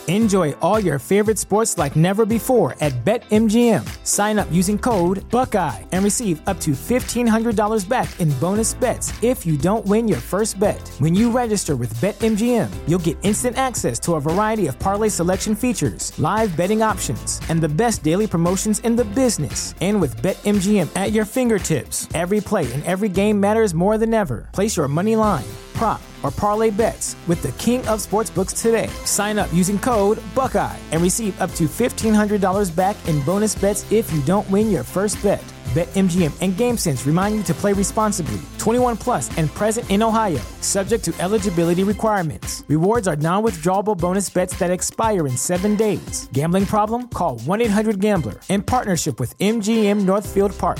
Enjoy all your favorite sports like never before at BetMGM. Sign up using code Buckeye and receive up to $1,500 back in bonus bets if you don't win your first bet. When you register with BetMGM, you'll get instant access to a variety of parlay selection features, live betting options, and the best daily promotions in the business. And with BetMGM at your fingertips, every play and every game matters more than ever. Place your money line, prop, or parlay bets with the king of sportsbooks today. Sign up using code Buckeye and receive up to $1,500 back in bonus bets if you don't win your first bet. BetMGM and GameSense remind you to play responsibly. 21 plus and present in Ohio, subject to eligibility requirements. Rewards are non-withdrawable bonus bets that expire in 7 days. Gambling problem? Call 1-800-GAMBLER. In partnership with MGM Northfield Park.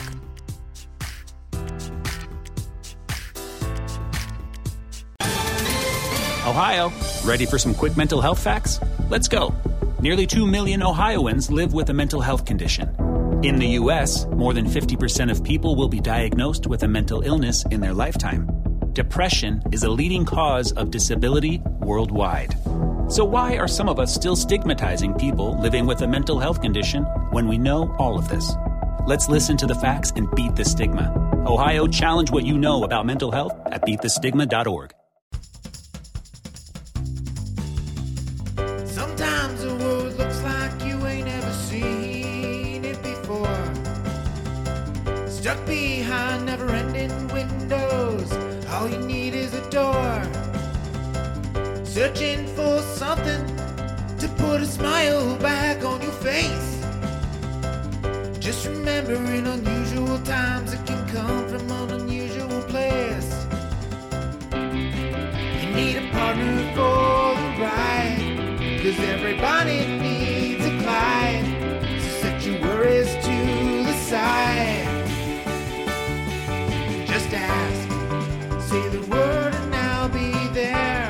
Ohio, ready for some quick mental health facts? Let's go. Nearly 2 million Ohioans live with a mental health condition. In the U.S., more than 50% of people will be diagnosed with a mental illness in their lifetime. Depression is a leading cause of disability worldwide. So why are some of us still stigmatizing people living with a mental health condition when we know all of this? Let's listen to the facts and beat the stigma. Ohio, challenge what you know about mental health at beatthestigma.org. Sometimes the world looks like you ain't ever seen it before. Stuck behind never-ending windows, all you need is a door. Searching for something to put a smile back on your face. Just remember, in unusual times, it can come from an unusual place. You need a partner for the ride, 'cause everybody needs a Clyde. So set your worries to the side. Just ask, say the word and I'll be there.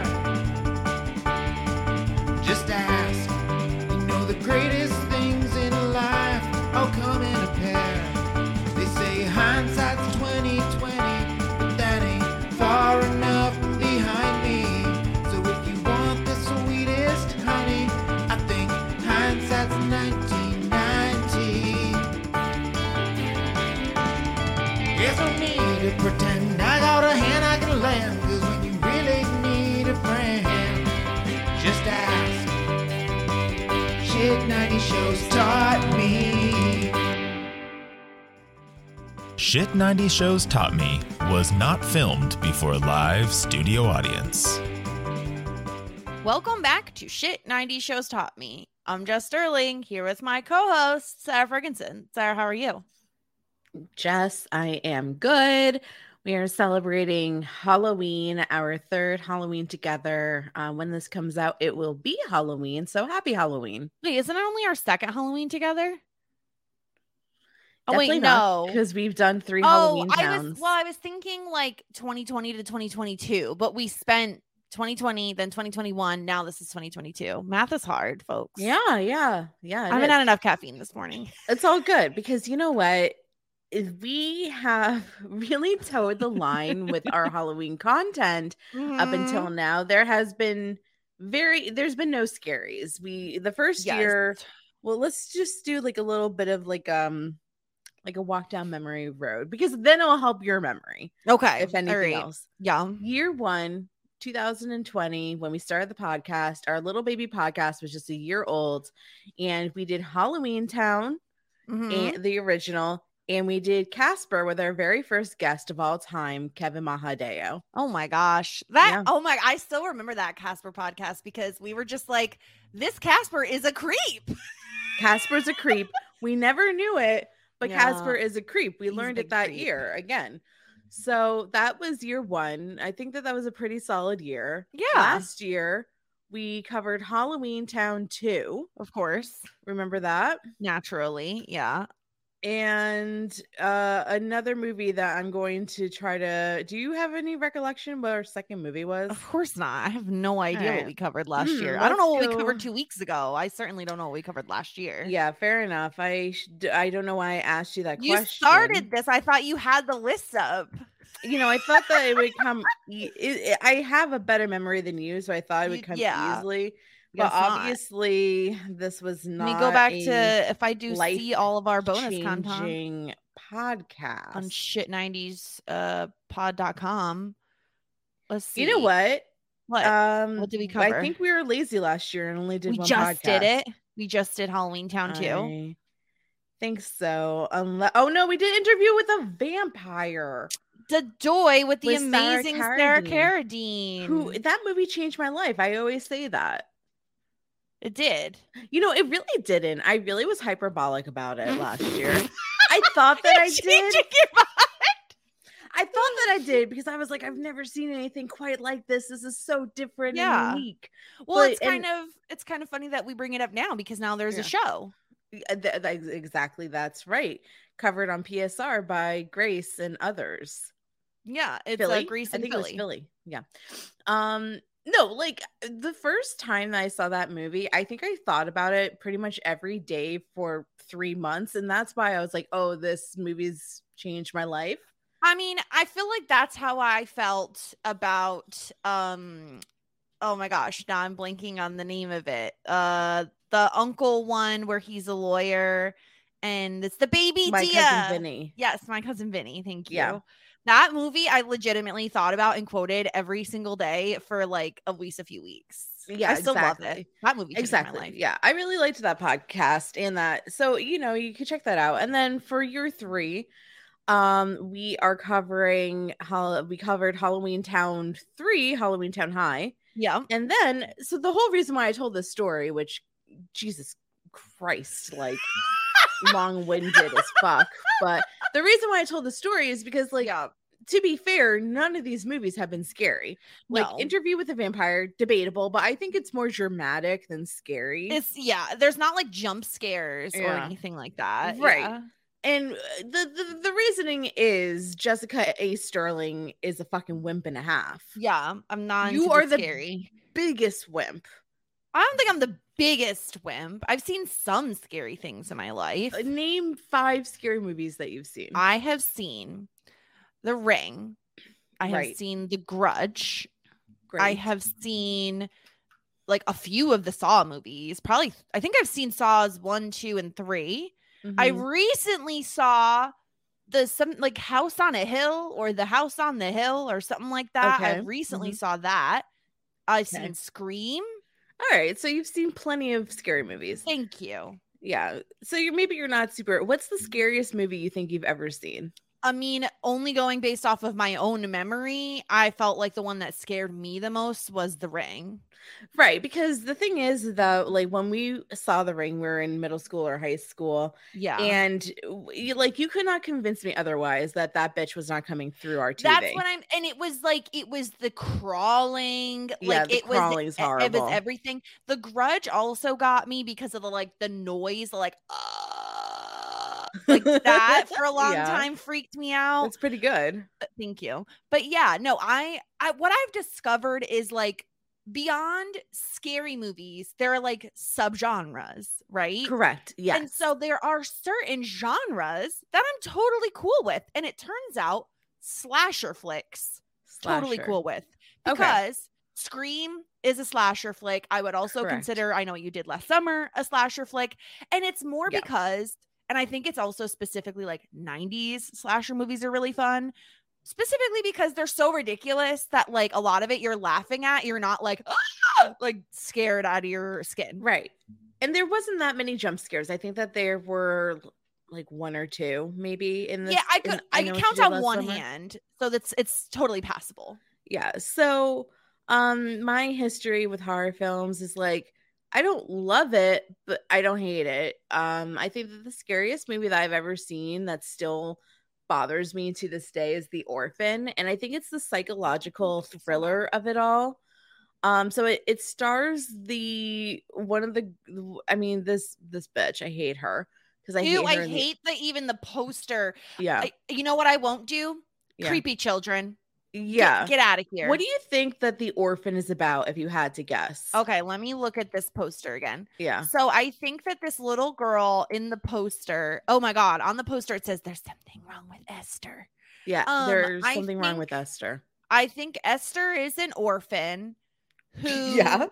Just ask, you know the greatest things in life all come in a pair. They say hindsight's 20/20, but that ain't far enough behind me. So if you want the sweetest honey, I think hindsight's 1990. There's no need to pretend I got a hand I can lend, 'cause when you really need a friend, just ask. Shit 90 shows taught me. Shit 90 Shows Taught Me was not filmed before a live studio audience. Welcome back to Shit 90 Shows Taught Me. I'm Jess Sterling, here with my co-host, Sarah Ferguson. Sarah, how are you? Jess, I am good. We are celebrating Halloween, our third Halloween together. When this comes out, it will be Halloween, so happy Halloween. Wait, isn't it only our second Halloween together? Definitely wait, not, no. because we've done 3 Halloween towns. I was thinking like 2020 to 2022, but we spent 2020, then 2021. Now this is 2022. Math is hard, folks. Yeah. I haven't had enough caffeine this morning. It's all good, because you know what? We have really towed the line with our Halloween content up until now. There's been no scaries. The first year, well, let's just do like a little bit of like a walk down memory road, because then it'll help your memory. Okay. If anything else. Yeah. Year 1, 2020, when we started the podcast, our little baby podcast was just a year old, and we did Halloween Town, and the original, and we did Casper with our very first guest of all time, Kevin Mahadeo. Oh my gosh. I still remember that Casper podcast, because we were just like, this Casper is a creep. Casper's a creep. We never knew it, but Casper is a creep. We learned it that year again. So that was year 1. I think that was a pretty solid year. Yeah. Last year, we covered Halloween Town 2. Of course. Remember that? Naturally. Yeah. And another movie that I'm going to try to... Do you have any recollection what our second movie was? Of course not. I have no idea what we covered last year. I let's don't know what we covered 2 weeks ago. I certainly don't know what we covered last year. Yeah, fair enough. I don't know why I asked you that question. You started this. I thought you had the list up. You know, I thought that it would come... I have a better memory than you, so I thought it would come easily. But obviously, this was not. Let me go back to if I do life see all of our bonus content changing podcast on shit90s pod.com. Let's see. You know what? What did we cover? I think we were lazy last year and only did one just podcast. did it. We just did Halloween Town too. I think so. Oh no, we did interview with a vampire. The Doy with the amazing Sarah Carradine. Who that movie changed my life. I always say that. It did. You know, it really didn't. I really was hyperbolic about it last year. I thought that I did. I thought that I did because I was like, I've never seen anything quite like this. This is so different and unique. Well, it's kind of funny that we bring it up now because now there's a show. Exactly, that's right. Covered on PSR by Grace and others. Yeah, it's Grace and I think Philly. It was Philly. Yeah. No, like the first time that I saw that movie, I think I thought about it pretty much every day for 3 months, and that's why I was like, "Oh, this movie's changed my life." I mean, I feel like that's how I felt about oh my gosh, now I'm blanking on the name of it. The uncle one where he's a lawyer and it's the baby My Dia. Cousin Vinny. Yes, My Cousin Vinny. Thank you. Yeah. That movie I legitimately thought about and quoted every single day for like at least a few weeks. Yeah, I still love it. That movie changed my life. Yeah, I really liked that podcast and that. So, you know, you can check that out. And then for year 3, we are covering we covered Halloween Town 3, Halloween Town High. Yeah. And then so the whole reason why I told this story, which Jesus Christ, like long-winded as fuck, but the reason why I told the story is because like to be fair, none of these movies have been scary. Like Interview with a Vampire, debatable, but I think it's more dramatic than scary. There's not like jump scares or anything like that. Right. Yeah. And the reasoning is Jessica A. Sterling is a fucking wimp and a half. Yeah, I'm not. You are the scary. biggest wimp. I don't think I'm the biggest wimp. I've seen some scary things in my life. Name 5 scary movies that you've seen. I have seen The Ring. I have seen The Grudge. Great. I have seen like a few of the Saw movies. Probably, I think I've seen Saws 1, 2, and 3. Mm-hmm. I recently saw like House on a Hill or The House on the Hill or something like that. I recently saw that. I've seen Scream. All right, so you've seen plenty of scary movies. Thank you. Yeah, so you're not super. What's the scariest movie you think you've ever seen? I mean, only going based off of my own memory, I felt like the one that scared me the most was The Ring. Right, because the thing is, though, like when we saw The Ring, we were in middle school or high school. Yeah. And you could not convince me otherwise that bitch was not coming through our TV. That's what and it was the crawling. Yeah, the crawling's horrible. It was everything. The Grudge also got me because of the noise, like that for a long time freaked me out. That's pretty good. Thank you. But yeah, no, I what I've discovered is like beyond scary movies, there are like subgenres, right? Correct. Yes. And so there are certain genres that I'm totally cool with. And it turns out slasher flicks totally cool with, because Scream is a slasher flick. I would also consider I Know What You Did Last Summer a slasher flick. And it's more because, and I think it's also specifically like 90s slasher movies are really fun. Specifically because they're so ridiculous that like a lot of it you're laughing at. You're not like scared out of your skin. Right. And there wasn't that many jump scares. I think that there were like 1 or 2 maybe in this. Yeah, I could count on one hand. So it's totally passable. Yeah. So my history with horror films is like, I don't love it, but I don't hate it. I think that the scariest movie that I've ever seen that still bothers me to this day is The Orphan, and I think it's the psychological thriller of it all. So it stars this bitch. I hate her because I hate even the poster. Yeah, you know what I won't do? Yeah. Creepy children. Yeah, get out of here. What do you think that The Orphan is about, if you had to guess? Okay, let me look at this poster again. Yeah. So I think that this little girl in the poster, oh my God, on the poster it says there's something wrong with Esther. Yeah, there's something wrong with Esther. I think Esther is an orphan who Yeah.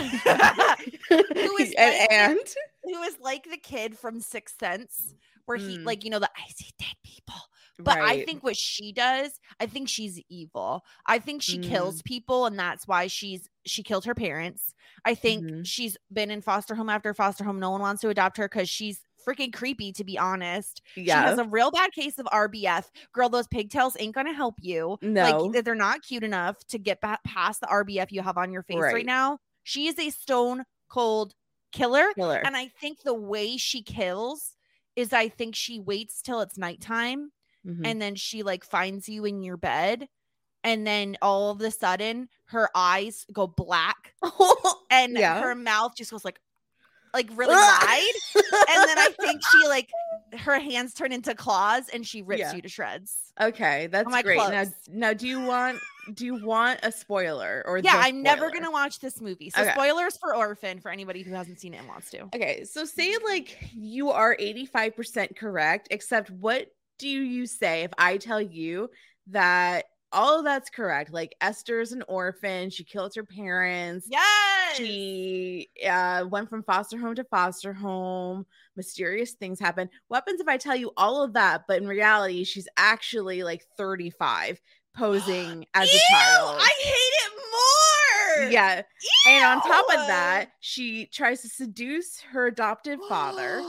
who is and who is like the kid from Sixth Sense, where he like, you know, the I see dead people. But I think what she does, I think she's evil. I think she kills people, and that's why she killed her parents. I think she's been in foster home after foster home. No one wants to adopt her because she's freaking creepy, to be honest. Yeah. She has a real bad case of RBF. Girl, those pigtails ain't gonna help you. No. Like, they're not cute enough to get past the RBF you have on your face right now. She is a stone cold killer. And I think the way she kills is, I think she waits till it's nighttime. And then she like finds you in your bed, and then all of a sudden her eyes go black and her mouth just goes like really wide. And then I think she like her hands turn into claws and she rips you to shreds. Okay, that's great. Now do you want a spoiler or I'm never gonna watch this movie, so spoilers for Orphan for anybody who hasn't seen it and wants to. Okay, so say like you are 85% correct, except what do you say if I tell you that all of that's correct? Like, Esther's an orphan. She killed her parents. Yes. She went from foster home to foster home. Mysterious things happen. What happens if I tell you all of that, but in reality, she's actually like 35, posing as a child? I hate it more. Yeah. Ew. And on top of that, she tries to seduce her adoptive father.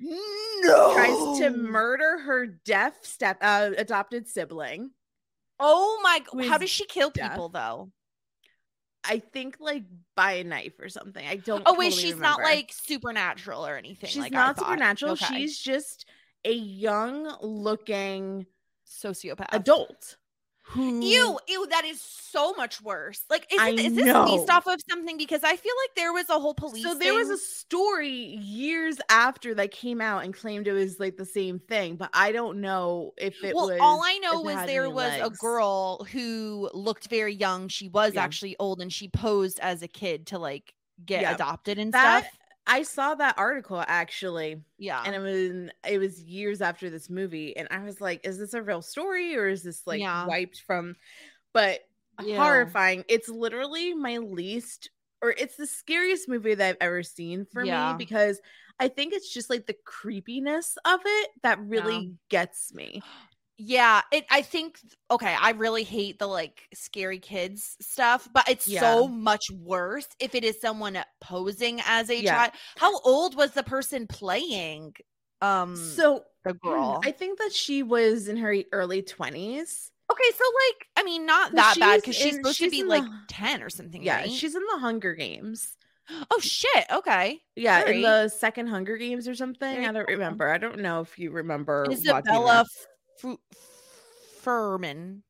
No. Tries to murder her deaf adopted sibling. Oh my god. How does she kill people though? I think like by a knife or something. I don't she's remember. not like supernatural or anything. She's like not supernatural. Okay. She's just a young looking sociopath adult. Ew, that is so much worse. Like, is this based off of something? Because I feel like there was a whole police there was a story years after that came out and claimed it was like the same thing, but I don't know if it was. All I know was there was a girl who looked very young. She was actually old, and she posed as a kid to like get adopted and stuff. I saw that article actually. Yeah. And it was years after this movie. And I was like, is this a real story or is this like wiped from? But horrifying. It's literally it's the scariest movie that I've ever seen for me, because I think it's just like the creepiness of it that really gets me. Yeah, I think I really hate the like scary kids stuff, but it's so much worse if it is someone posing as a child. How old was the person playing so the girl? I think that she was in her early 20s. Okay, so like, I mean, not that bad, because she's supposed to be like 10 or something. Yeah, right? She's in the Hunger Games. Oh shit. Okay. Yeah, in the second Hunger Games or something. I don't remember. I don't know if you remember. Isabella Furman.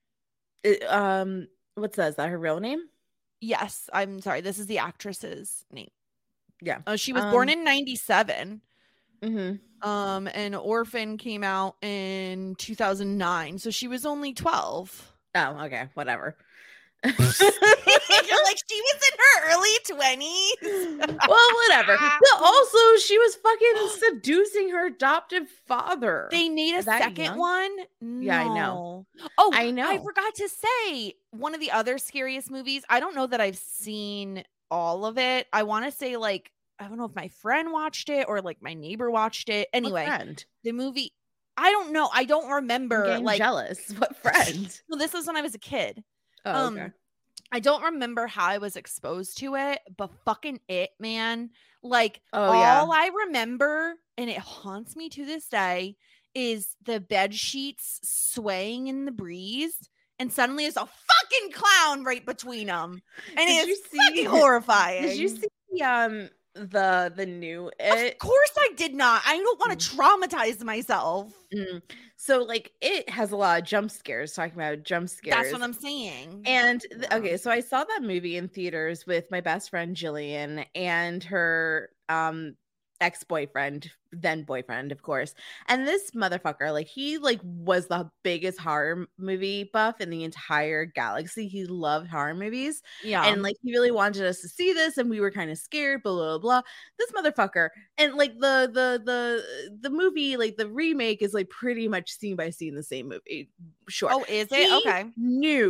What's that? Is that her real name? Yes. I'm sorry. This is the actress's name. Yeah. She was born in 97. Mm-hmm. And Orphan came out in 2009, so she was only 12. Oh, okay, whatever. You're like, she was in her early 20s. Well, whatever. But also, she was fucking seducing her adoptive father. They need a second one. No. Yeah, I know. Oh, I know. I forgot to say, one of the other scariest movies. I don't know that I've seen all of it. I want to say like, I don't know if my friend watched it or like my neighbor watched it. Anyway, the movie, I don't know. I don't remember. I'm getting like jealous. What friend? Well, this was when I was a kid. Oh, okay. I don't remember how I was exposed to it, but fucking it, man. Like, I remember, and it haunts me to this day, is the bed sheets swaying in the breeze, and suddenly there's a fucking clown right between them, and it's fucking horrifying. Did you see the new It? Of course I did not. I don't want to traumatize myself. So like, it has a lot of jump scares. Talking about jump scares, that's what I'm saying. And okay, so I saw that movie in theaters with my best friend Jillian and her ex-boyfriend, then boyfriend, of course. And this motherfucker, like, he like was the biggest horror movie buff in the entire galaxy. He loved horror movies. Yeah. And like, he really wanted us to see this, and we were kind of scared, blah, blah, blah. This motherfucker. And like the movie, like the remake is like pretty much scene by scene the same movie. Sure. Oh, is it? Okay. Knew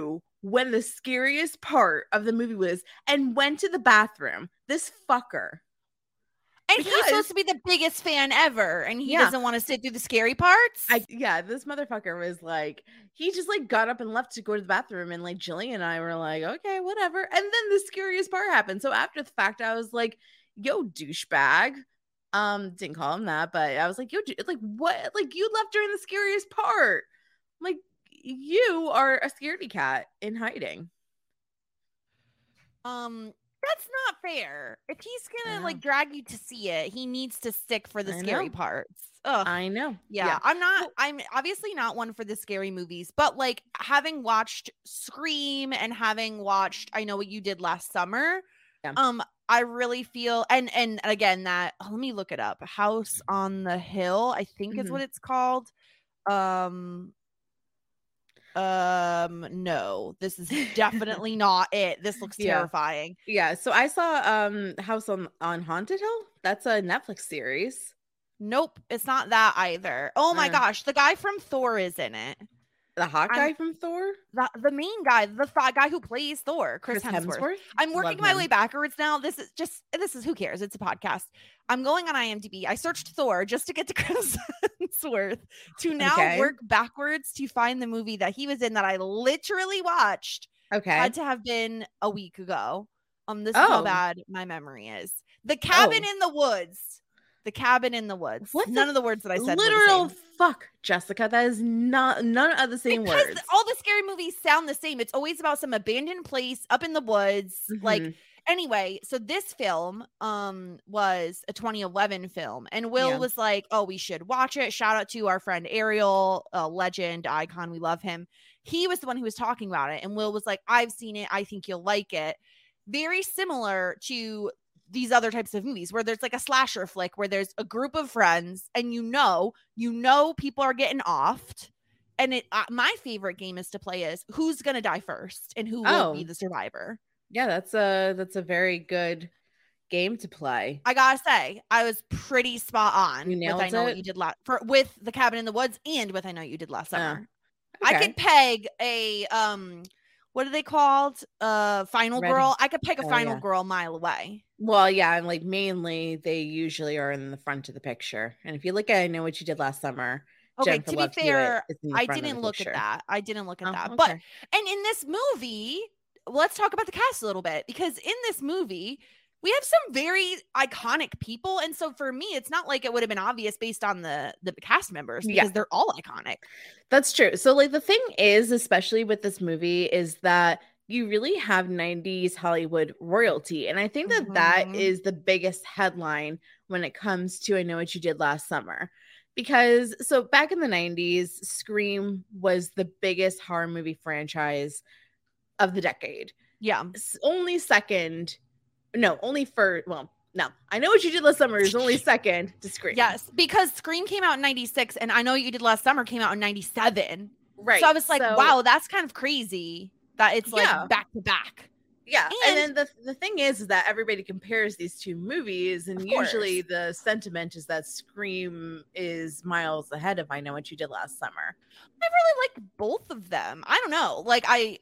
when the scariest part of the movie was and went to the bathroom. This fucker. And he's supposed to be the biggest fan ever, and he doesn't want to sit through the scary parts. This motherfucker was like, he just like got up and left to go to the bathroom, and like Jillian and I were like, okay, whatever. And then the scariest part happened. So after the fact, I was like, yo, douchebag. Didn't call him that, but I was like, yo, like what? Like you left during the scariest part. Like you are a scaredy cat in hiding. That's not fair. If he's gonna like drag you to see it, he needs to stick for the scary parts. Ugh. I know. Yeah. I'm obviously not one for the scary movies, but like having watched Scream and having watched I Know What You Did Last Summer, I really feel and again that let me look it up. House on the Hill, I think is what it's called. No, this is definitely not it. This looks terrifying. Yeah, so I saw House on Haunted Hill. That's a Netflix series. Nope, it's not that either. Oh my gosh, the guy from Thor is in it. The hot guy from Thor? The main guy, the guy who plays Thor, Chris Hemsworth. I'm working my way backwards now. This is who cares? It's a podcast. I'm going on IMDb. I searched Thor just to get to Chris Hemsworth to now work backwards to find the movie that he was in that I literally watched. Okay. Had to have been a week ago. This is how bad my memory is. The Cabin in the Woods. The Cabin in the Woods. None of the words that I said. Literal fuck, Jessica. That is none of the same words. All the scary movies sound the same. It's always about some abandoned place up in the woods. Like anyway, so this film was a 2011 film, and Will was like, "Oh, we should watch it." Shout out to our friend Ariel, a legend, icon. We love him. He was the one who was talking about it, and Will was like, "I've seen it. I think you'll like it." Very similar to these other types of movies where there's like a slasher flick where there's a group of friends and you know people are getting offed, and my favorite game is to play is who's gonna die first and who will be the survivor. Yeah, that's a very good game to play. I gotta say, I was pretty spot on. You nailed with I Know it? What You Did with The Cabin in the Woods and with I Know What You Did Last Summer. Okay. I could peg a what are they called? Final Girl. I could peg a Final Girl a mile away. Well, yeah, and like mainly they usually are in the front of the picture. And if you look at I Know What You Did Last Summer, okay, Jennifer to Love be fair, Hewitt I didn't look at that. Okay. But and in this movie, let's talk about the cast a little bit, because in this movie we have some very iconic people. And so for me, it's not like it would have been obvious based on the cast members, because they're all iconic. That's true. So like the thing is, especially with this movie, is that you really have 90s Hollywood royalty. And I think that is the biggest headline when it comes to I Know What You Did Last Summer. Because so back in the 90s, Scream was the biggest horror movie franchise of the decade. Yeah. Only I Know What You Did Last Summer is only second to Scream. Yes, because Scream came out in 96 and I Know What You Did Last Summer came out in 97. Right. So I was like, wow, that's kind of crazy that it's like back to back. Yeah. And then the thing is that everybody compares these two movies, and usually the sentiment is that Scream is miles ahead of I Know What You Did Last Summer. I really like both of them. I don't know. Like I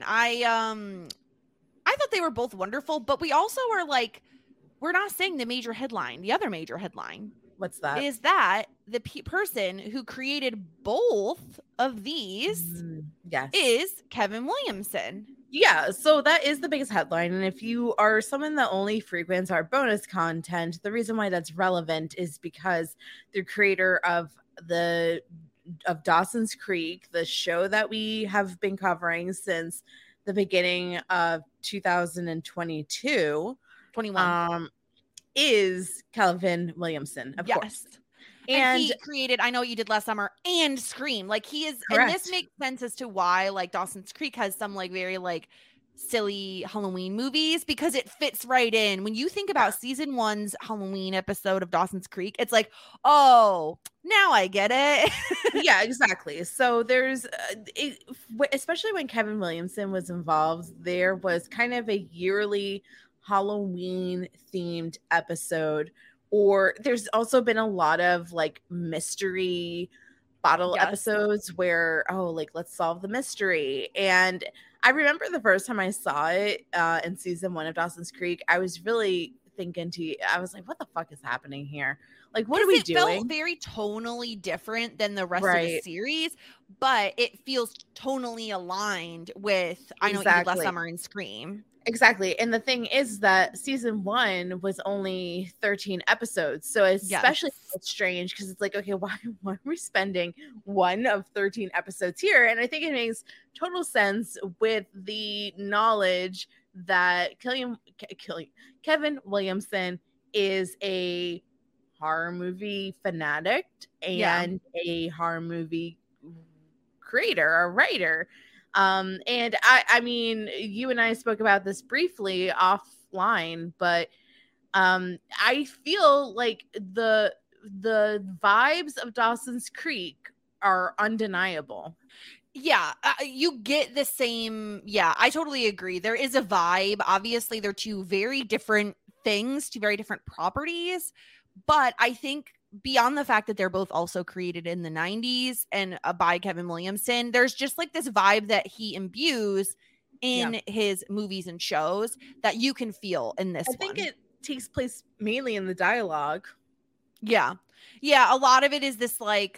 thought they were both wonderful, but we also are like, we're not saying the major headline. The other major headline. What's that? Is that the person who created both of these is Kevin Williamson. Yeah, so that is the biggest headline. And if you are someone that only frequents our bonus content, the reason why that's relevant is because the creator of Dawson's Creek, the show that we have been covering since the beginning of 2021, is Kevin Williamson, of course. And he created I Know What You Did Last Summer and Scream. Like he is, and this makes sense as to why like Dawson's Creek has some like very like silly Halloween movies, because it fits right in. When you think about season 1's Halloween episode of Dawson's Creek, it's like, oh, now I get it. Yeah, exactly. So there's, especially when Kevin Williamson was involved, there was kind of a yearly Halloween themed episode. Or there's also been a lot of like mystery bottle episodes where, like, let's solve the mystery. And I remember the first time I saw it in season 1 of Dawson's Creek, I was really thinking I was like, what the fuck is happening here? Like, what are we doing? It felt very tonally different than the rest of the series, but it feels tonally aligned with I Know What You Did Last Summer and Scream. Exactly. And the thing is that season 1 was only 13 episodes. So especially it's strange because it's like, okay, why are we spending 1 of 13 episodes here? And I think it makes total sense with the knowledge that Kevin Williamson is a horror movie fanatic and a horror movie creator or writer. And I mean, you and I spoke about this briefly offline, but I feel like the vibes of Dawson's Creek are undeniable. Yeah, you get the same. Yeah, I totally agree. There is a vibe. Obviously, they're two very different things, two very different properties. But I think beyond the fact that they're both also created in the 90s and by Kevin Williamson, there's just like this vibe that he imbues in his movies and shows that you can feel in this one. I think it takes place mainly in the dialogue. Yeah. Yeah, a lot of it is this like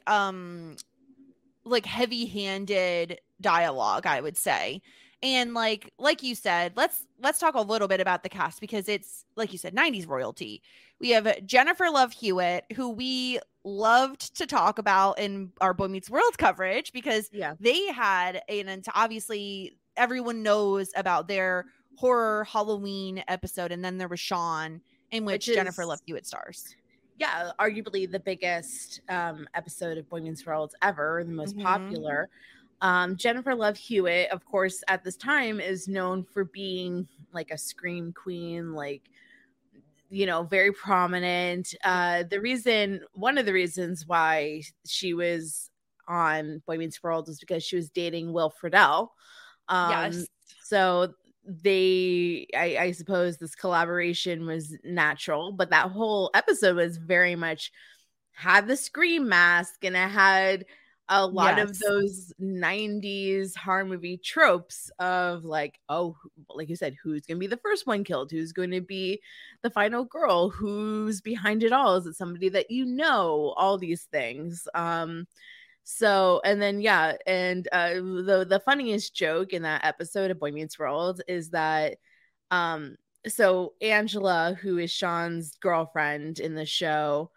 heavy-handed dialogue, I would say. And like you said, let's talk a little bit about the cast because it's, like you said, 90s royalty. We have Jennifer Love Hewitt, who we loved to talk about in our Boy Meets World coverage because they had obviously everyone knows about their horror Halloween episode. And then there was Sean, in which Jennifer Love Hewitt stars. Yeah, arguably the biggest episode of Boy Meets World ever, the most popular. Jennifer Love Hewitt, of course, at this time is known for being like a scream queen, like, you know, very prominent. One of the reasons why she was on Boy Meets World was because she was dating Will Friedle. So I suppose this collaboration was natural, but that whole episode was very much had the scream mask and it had a lot of those 90s horror movie tropes of like, oh, like you said, who's going to be the first one killed? Who's going to be the final girl? Who's behind it all? Is it somebody that you know? All these things. So, and then, the funniest joke in that episode of Boy Meets World is that, so Angela, who is Sean's girlfriend in the show,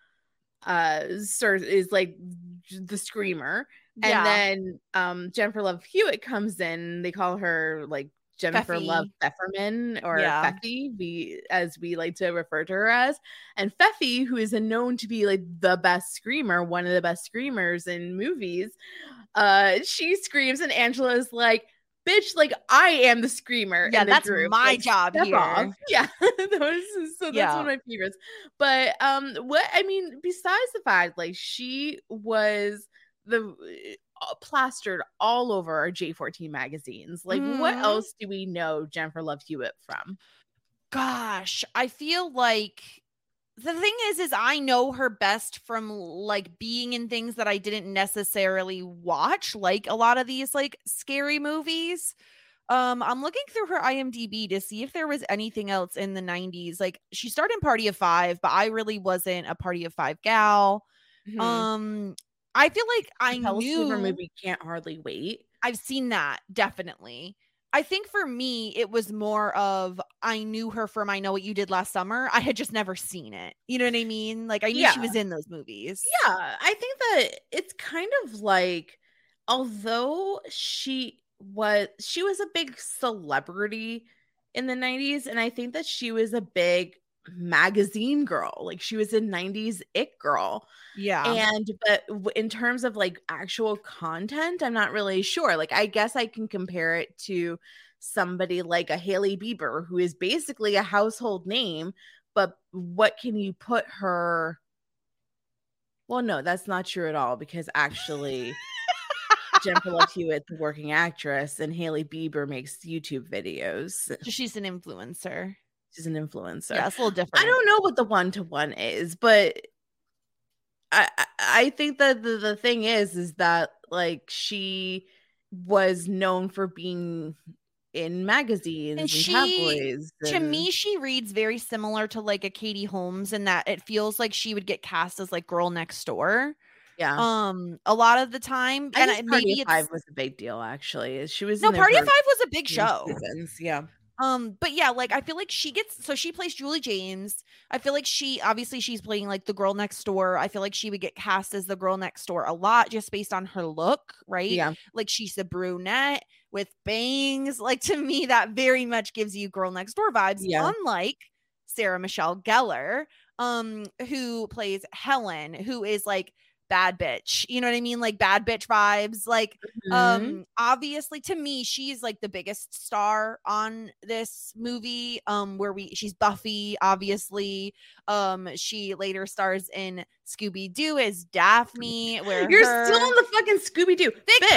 is like the screamer. And then Jennifer Love Hewitt comes in. They call her like Jennifer Feffy. Love Pfefferman or Feffy, as we like to refer to her as. And Feffy, who is known to be like the best screamer, one of the best screamers in movies, she screams and Angela is like, bitch, like I am the screamer. Yeah, in the that's group. my Like, job step here. off. Yeah, that's one of my favorites. But besides the fact, like she was the plastered all over our J14 magazines. Like, what else do we know Jennifer Love Hewitt from? Gosh, I feel like the thing is I know her best from like being in things that I didn't necessarily watch, like a lot of these like scary movies. I'm looking through her IMDb to see if there was anything else in the 90s. Like she starred in Party of Five, but I really wasn't a Party of Five gal. I feel like I knew her movie Can't Hardly Wait. I've seen that, definitely. I think for me, it was more of I knew her from I Know What You Did Last Summer. I had just never seen it. You know what I mean? Like I knew she was in those movies. Yeah, I think that it's kind of like, although she was a big celebrity in the 90s, and I think that she was a big magazine girl. Like she was a 90s it girl. Yeah. But in terms of like actual content, I'm not really sure. Like I guess I can compare it to somebody like a Hailey Bieber, who is basically a household name, but what can you put her? Well, no, that's not true at all, because actually Jennifer Love Hewitt's a working actress and Hailey Bieber makes YouTube videos. She's an influencer. She's an influencer. Yeah, it's a little different. I don't know what the one-to-one is, but I think that the thing is that like she was known for being in magazines and tabloids. To me, she reads very similar to like a Katie Holmes in that it feels like she would get cast as like girl next door. Yeah. A lot of the time. I and maybe Five was a big deal, actually. She was Party of Five was a big show. Seasons. Yeah. But yeah, like I feel like she plays Julie James. I feel like she's playing like the girl next door. I feel like she would get cast as the girl next door a lot just based on her look, right? Yeah. Like she's a brunette with bangs. Like to me, that very much gives you girl next door vibes. Yeah. Unlike Sarah Michelle Gellar, who plays Helen, who is like bad bitch, you know what I mean? Like bad bitch vibes. Like obviously to me she's like the biggest star on this movie, she's Buffy, obviously. She later stars in Scooby-Doo as Daphne, where you're still in the fucking Scooby-Doo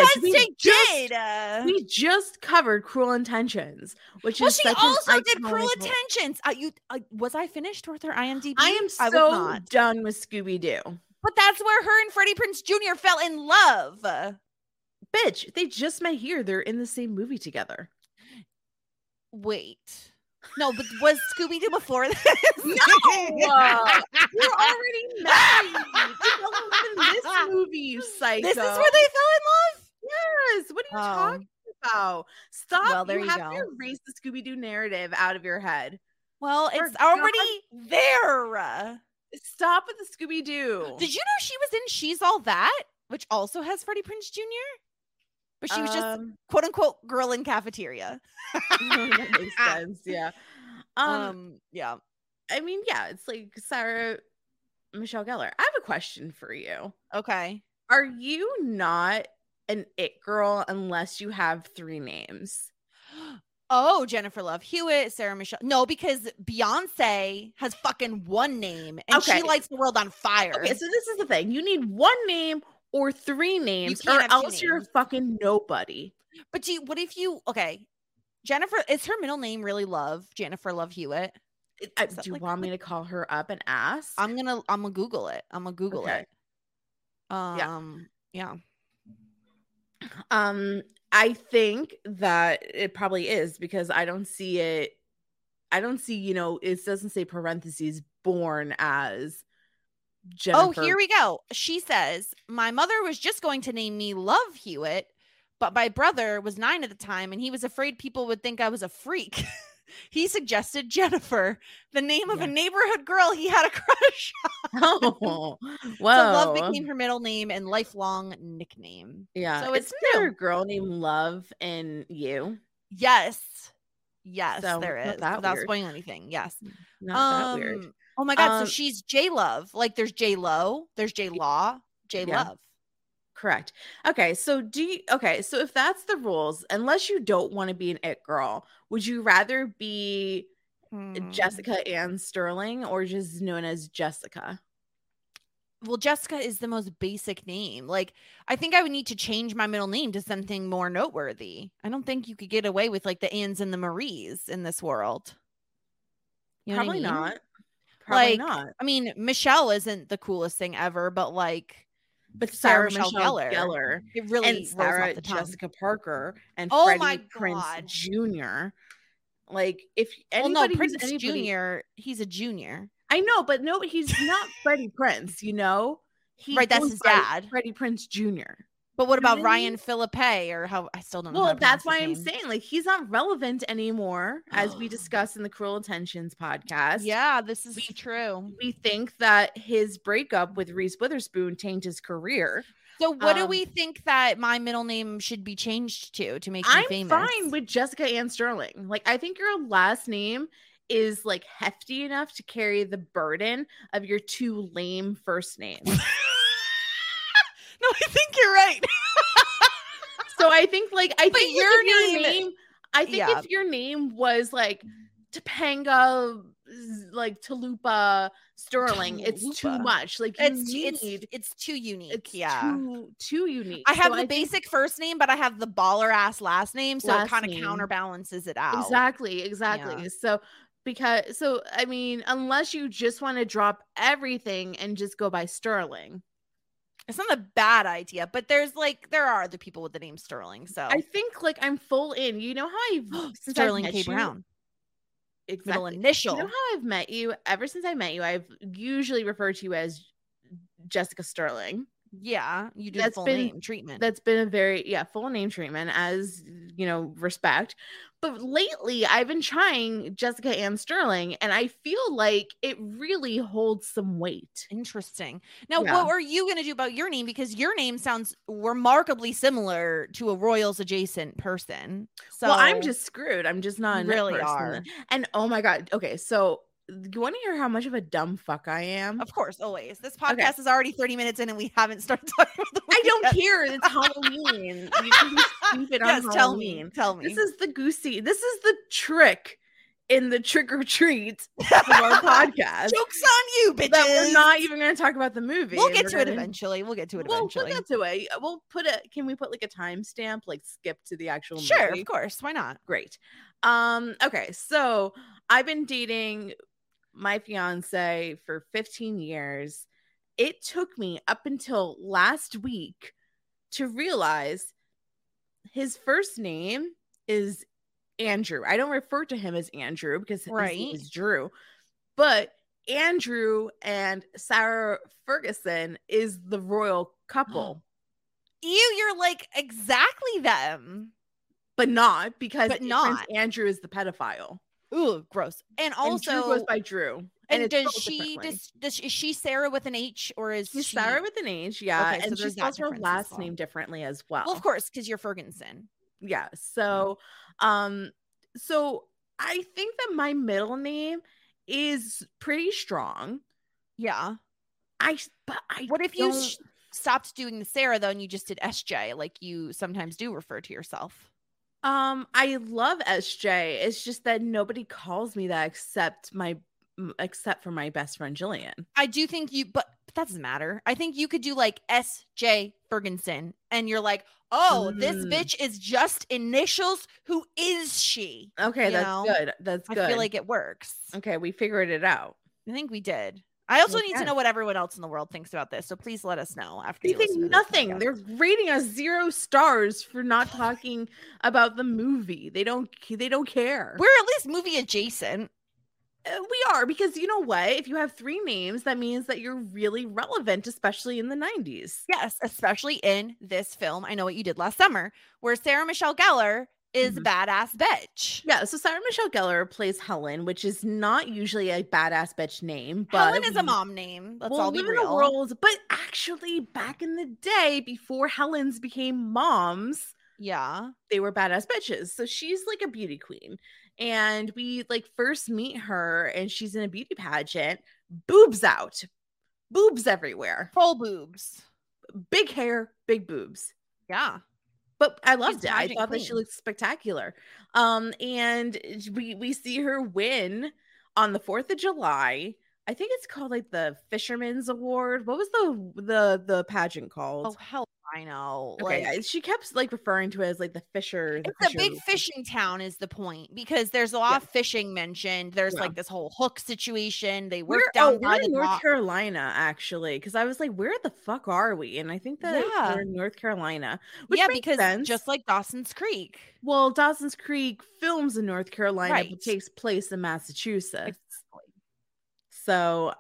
because we just covered Cruel Intentions, which is she also did Cruel Intentions. Was I finished with her IMDb? I am so done with Scooby-Doo. But that's where her and Freddie Prinze Jr. fell in love. Bitch, they just met here. They're in the same movie together. Wait. No, but was Scooby-Doo before this? No! You're already married. They fell in love in this movie, you psycho. This is where they fell in love? Yes. What are you talking about? Stop. Well, there you have to erase the Scooby-Doo narrative out of your head. Well, it's already there. Stop with the Scooby-Doo. Did you know she was in She's All That, which also has Freddie Prinze Jr.? But she was just quote unquote girl in cafeteria. That makes sense. Yeah. Yeah. I mean, yeah, it's like Sarah Michelle Gellar. I have a question for you. Okay. Are you not an it girl unless you have 3 names? Oh, Jennifer Love Hewitt, Sarah Michelle. No, because Beyonce has fucking 1 name and she lights the world on fire. Okay, so this is the thing. You need 1 name or 3 names, or else you're a fucking nobody. But Jennifer, is her middle name really Love? Jennifer Love Hewitt? Do you want me to call her up and ask? I'm gonna Google it. I'm gonna Google it. Yeah. I think that it probably is because I don't see it. I don't see, it doesn't say parentheses born as Jennifer. Oh, here we go. She says, my mother was just going to name me Love Hewitt, but my brother was 9 at the time and he was afraid people would think I was a freak. He suggested Jennifer, the name of a neighborhood girl he had a crush on. Oh, well. So Love became her middle name and lifelong nickname. Yeah. So it's there a girl named Love in You? Yes, so there is. Without spoiling anything. Yes. Not that weird. Oh my God. So she's J Love. Like there's J Lo, there's J Law, J Love. Correct. Okay, so so if that's the rules, unless you don't want to be an it girl, would you rather be Jessica Ann Sterling or just known as Jessica? Well, Jessica is the most basic name. Like, I think I would need to change my middle name to something more noteworthy. I don't think you could get away with like the Anns and the Maries in this world. You know Probably what I mean? not. Probably not. I mean, Michelle isn't the coolest thing ever, but Sarah Michelle Gellar, it really and Sarah Jessica Parker and Freddie Prinze Jr. Like if anybody, Prince Jr. He's a junior. I know, but no, he's not Freddie Prinze. Right? That's his dad, Freddie Prinze Jr. But what about Ryan Philippe or how? I still don't know. Well, that's why I'm saying he's not relevant anymore, as we discussed in the Cruel Intentions podcast. Yeah, this is true. We think that his breakup with Reese Witherspoon tanked his career. So what do we think that my middle name should be changed to make me famous? I'm fine with Jessica Ann Sterling. Like, I think your last name is like hefty enough to carry the burden of your 2 lame first names. No, I think you're right. So I think if your name was like Topanga, like Talupa Sterling, it's too much. Like it's too unique. It's too unique. I have the basic first name, but I have the baller ass last name, so it kind of counterbalances it out. Exactly. Yeah. So I mean, unless you just want to drop everything and just go by Sterling. It's not a bad idea, but there are other people with the name Sterling. So I think like I'm full in. You know how I've Sterling K. Brown. Exactly. Middle initial. You know how I've met you? Ever since I met you, I've usually referred to you as Jessica Sterling. Yeah, you do the full name treatment. That's been a very full name treatment, as respect. But lately I've been trying Jessica Ann Sterling, and I feel like it really holds some weight. Interesting. Now, what are you going to do about your name? Because your name sounds remarkably similar to a Royals adjacent person. So well, I'm just screwed. I'm just not really are. And oh my god. Okay, so you want to hear how much of a dumb fuck I am? Of course, always. This podcast is already 30 minutes in and we haven't started talking about the I don't care. It's Halloween. You can be stupid on Halloween. Tell me. This is the trick in the trick or treat of our podcast. Joke's on you, bitches. That we're not even going to talk about the movie. We'll get to it eventually. We'll get to it eventually. We'll get to it. Can we put like a timestamp, like skip to the actual movie? Sure, of course. Why not? Great. Okay, so I've been dating my fiance for 15 years. It took me up until last week to realize his first name is Andrew. I don't refer to him as Andrew because his name is Drew, but Andrew and Sarah Ferguson is the royal couple. You're like exactly them, but not because Prince Andrew is the pedophile. Ooh, gross. And also, Drew goes by Drew. And is she Sarah with an H, or is she Sarah with an H? Yeah, okay, and she spells her last name differently as well. Well, of course, because you're Ferguson. Yeah. So, so I think that my middle name is pretty strong. Yeah. What if you stopped doing the Sarah though, and you just did SJ, like you sometimes do refer to yourself? I love SJ. It's just that nobody calls me that except for my best friend Jillian. I do think but that doesn't matter. I think you could do like SJ Ferguson, and you're like, oh, this bitch is just initials. Who is she? Okay, good. That's good. I feel like it works. Okay, we figured it out. I think we did. I also need to know what everyone else in the world thinks about this. So please let us know after you think nothing. They're rating us 0 stars for not talking about the movie. They don't care. We're at least movie adjacent. We are, because you know what? If you have 3 names, that means that you're really relevant, especially in the 90s. Yes, especially in this film, I Know What You Did Last Summer, where Sarah Michelle Gellar is badass bitch. Yeah, so Sarah Michelle Gellar plays Helen, which is not usually a badass bitch name, but Helen is a mom name. Let's all be real. In the world, but actually, back in the day, before Helens became moms, they were badass bitches. So she's like a beauty queen, and we like first meet her, and she's in a beauty pageant, boobs out, boobs everywhere, full boobs, big hair, big boobs. Yeah. But I loved it. I thought that she looked spectacular. And we see her win on the 4th of July. I think it's called like the Fisherman's Award. What was the pageant called? Oh, hell, I know. Okay, like, she kept like referring to it as like the Fisher. It's a big fishing town is the point, because there's a lot of fishing mentioned. There's like this whole hook situation. They work down by the North Carolina, actually, because I was like, where the fuck are we? And I think that we're in North Carolina. Which makes sense. Just like Dawson's Creek. Well, Dawson's Creek films in North Carolina, but takes place in Massachusetts. Exactly. So,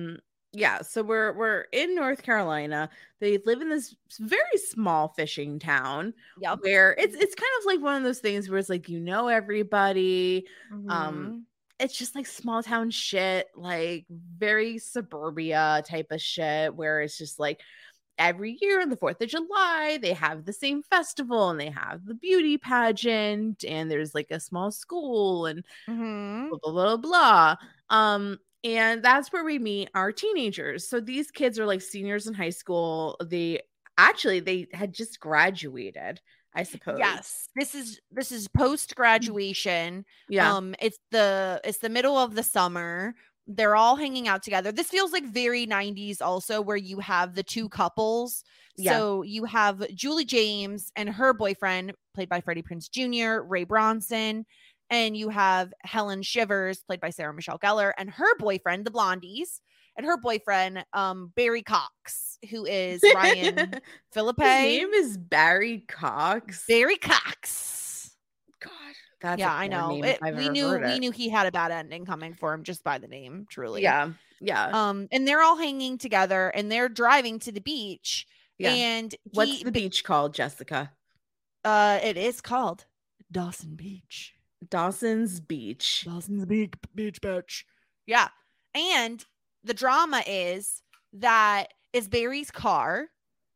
so we're in North Carolina. They live in this very small fishing town where it's kind of like one of those things where it's like, everybody. It's just like small town shit, like very suburbia type of shit, where it's just like every year on the 4th of July, they have the same festival and they have the beauty pageant, and there's like a small school and blah, blah, blah, blah. And that's where we meet our teenagers. So these kids are like seniors in high school. They had just graduated, I suppose. Yes. This is post graduation. Yeah. It's the middle of the summer. They're all hanging out together. This feels like very 90s also, where you have the 2 couples. Yeah. So you have Julie James and her boyfriend, played by Freddie Prinze Jr., Ray Bronson. And you have Helen Shivers, played by Sarah Michelle Gellar, and her boyfriend, the Blondies, and her boyfriend, Barry Cox, who is Ryan Philippe. His name is Barry Cox. Barry Cox. God, that's I know. We knew he had a bad ending coming for him just by the name, truly. Yeah. And they're all hanging together, and they're driving to the beach. Yeah. And what's the beach called, Jessica? It is called Dawson Beach. Dawson's Beach. Dawson's Beach, bitch. Yeah. And the drama is that it's Barry's car.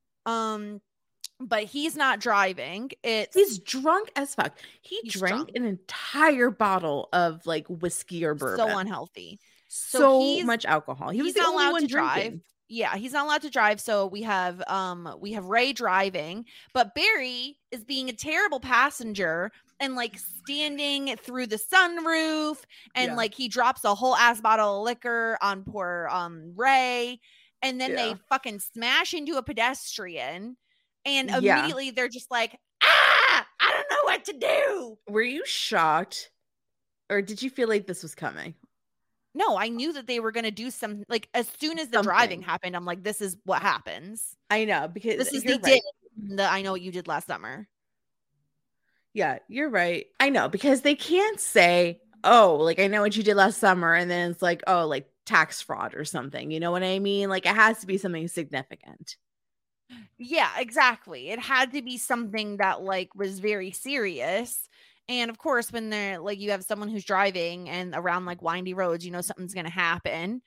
But he's not driving. He's drunk as fuck. He drank an entire bottle of like whiskey or bourbon. So unhealthy. So much alcohol. He was the only one drinking. Yeah, he's not allowed to drive. So we have Ray driving, but Barry is being a terrible passenger and like standing through the sunroof, and like he drops a whole ass bottle of liquor on poor Ray, and then they fucking smash into a pedestrian, and immediately they're just like, I don't know what to do. Were you shocked, or did you feel like this was coming? No, I knew that they were going to do some, like, as soon as the driving happened, I'm like, this is what happens. I know, because this is did the I Know What You Did Last Summer. Yeah, you're right. I know, because they can't say, oh, like, I know what you did last summer, and then it's like, oh, like tax fraud or something. You know what I mean? Like, it has to be something significant. Yeah, exactly. It had to be something that like was very serious. And of course, when they're like, you have someone who's driving and around like windy roads, you know, something's going to happen.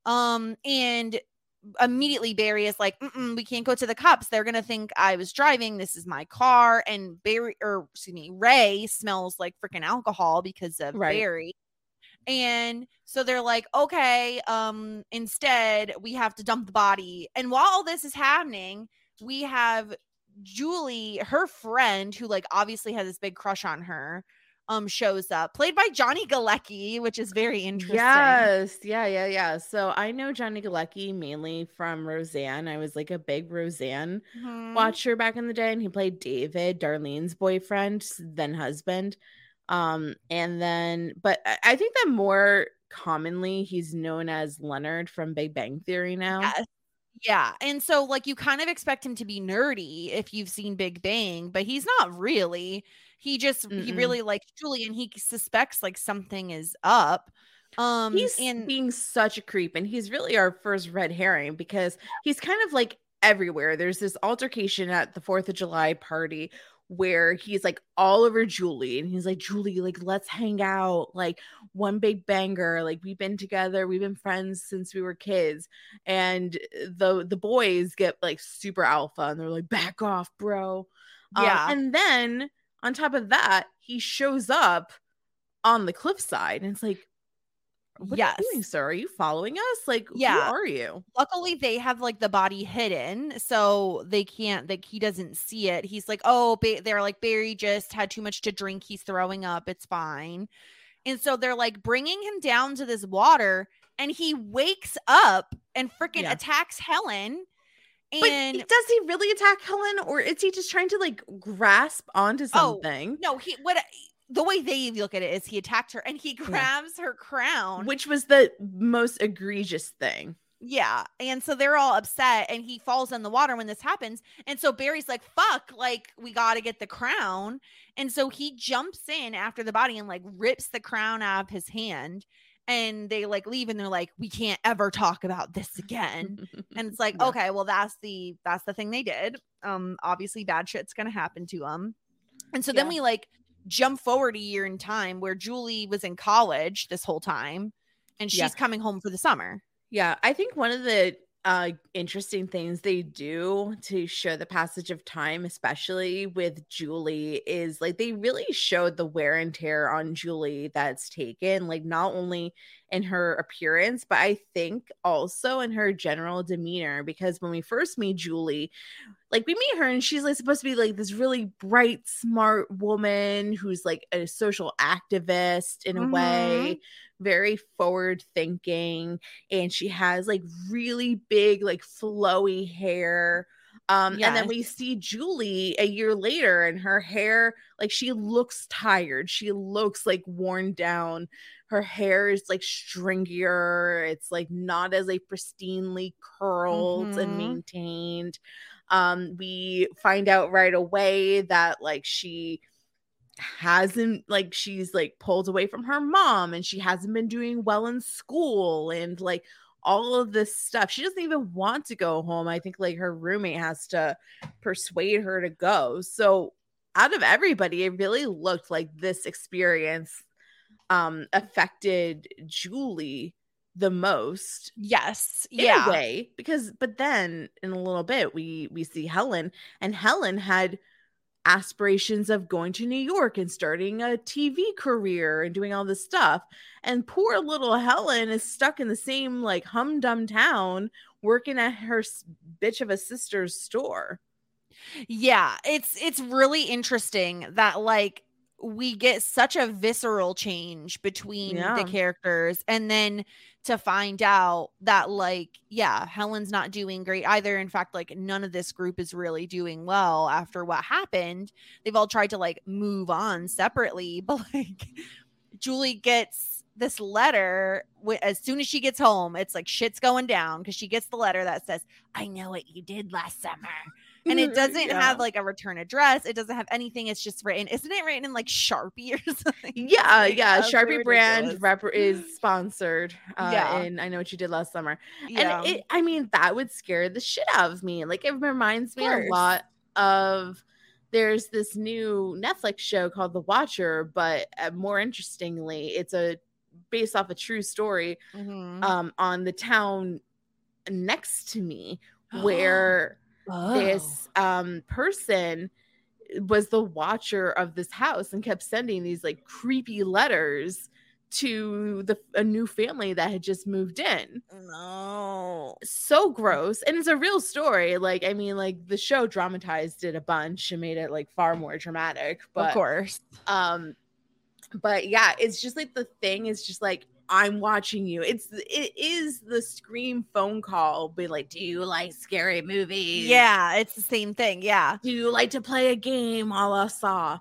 And immediately Barry is like, we can't go to the cops. They're going to think I was driving. This is my car. And Ray smells like freaking alcohol because of Barry. And so they're like, okay, instead we have to dump the body. And while all this is happening, we have Julie, her friend, who like obviously has this big crush on her, shows up, played by Johnny Galecki, which is very interesting. Yes. Yeah. So I know Johnny Galecki mainly from Roseanne. I was like a big Roseanne watcher back in the day, and he played David, Darlene's boyfriend, then husband. But I think that more commonly he's known as Leonard from Big Bang Theory now. Yes. Yeah. And so like you kind of expect him to be nerdy if you've seen Big Bang, but he's not really. He really likes Julie, and he suspects like something is up. He's being such a creep, and he's really our first red herring because he's kind of like everywhere. There's this altercation at the 4th of July party where he's like all over Julie, and he's like, Julie, like, let's hang out, like one big banger, like we've been together, we've been friends since we were kids. And the boys get like super alpha, and they're like, back off, bro. And then on top of that, he shows up on the cliffside, and it's like, what are you doing, sir? Are you following us? Like, who are you? Luckily, they have like the body hidden, so they can't, like, he doesn't see it. He's like, oh, they're like, Barry just had too much to drink. He's throwing up. It's fine. And so they're like bringing him down to this water, and he wakes up and freaking attacks Helen. And does he really attack Helen, or is he just trying to like grasp onto something? No, the way they look at it is he attacked her, and he grabs her crown, which was the most egregious thing. Yeah. And so they're all upset, and he falls in the water when this happens. And so Barry's like, fuck, like we got to get the crown. And so he jumps in after the body and like rips the crown out of his hand, and they like leave, and they're like, we can't ever talk about this again. And it's like, okay, well, that's the thing they did. Obviously bad shit's going to happen to them. And so then we like jump forward a year in time where Julie was in college this whole time, and she's coming home for the summer. Yeah, I think one of the interesting things they do to show the passage of time, especially with Julie, is like they really showed the wear and tear on Julie that's taken, like not only in her appearance, but I think also in her general demeanor. Because when we first meet Julie, like we meet her and she's like supposed to be like this really bright, smart woman who's like a social activist in a way, very forward thinking, and she has like really big, like flowy hair. And then we see Julie a year later, and her hair, like, she looks tired. She looks like worn down. Her hair is like stringier. It's like not as like pristinely curled and maintained. We find out right away that like she hasn't, like, she's like pulled away from her mom, and she hasn't been doing well in school, and like all of this stuff. She doesn't even want to go home. I think like her roommate has to persuade her to go. So out of everybody, it really looked like this experience affected Julie the most. Yes. In a way, because but then in a little bit we see Helen, and Helen had aspirations of going to New York and starting a TV career and doing all this stuff. And poor little Helen is stuck in the same like humdum town working at her bitch of a sister's store. Yeah, it's really interesting that like we get such a visceral change between the characters, and then to find out that like, yeah, Helen's not doing great either. In fact, like none of this group is really doing well after what happened. They've all tried to like move on separately, but like Julie gets this letter as soon as she gets home. It's like shit's going down because she gets the letter that says, "I know what you did last summer." And it doesn't have like a return address. It doesn't have anything. It's just written. Isn't it written in like Sharpie or something? Yeah. Sharpie brand is sponsored. And I know what you did last summer. Yeah. And I mean, that would scare the shit out of me. Like, it reminds me a lot of, there's this new Netflix show called The Watcher, but more interestingly, it's based off a true story on the town next to me, where this person was the watcher of this house and kept sending these like creepy letters to a new family that had just moved in. No, so gross. And it's a real story. Like, I mean, like the show dramatized it a bunch and made it like far more dramatic, but of course. But yeah, it's just like the thing is just like, I'm watching you. It is the Scream phone call, be like, do you like scary movies? Yeah, it's the same thing. Yeah. Do you like to play a game a la Saw?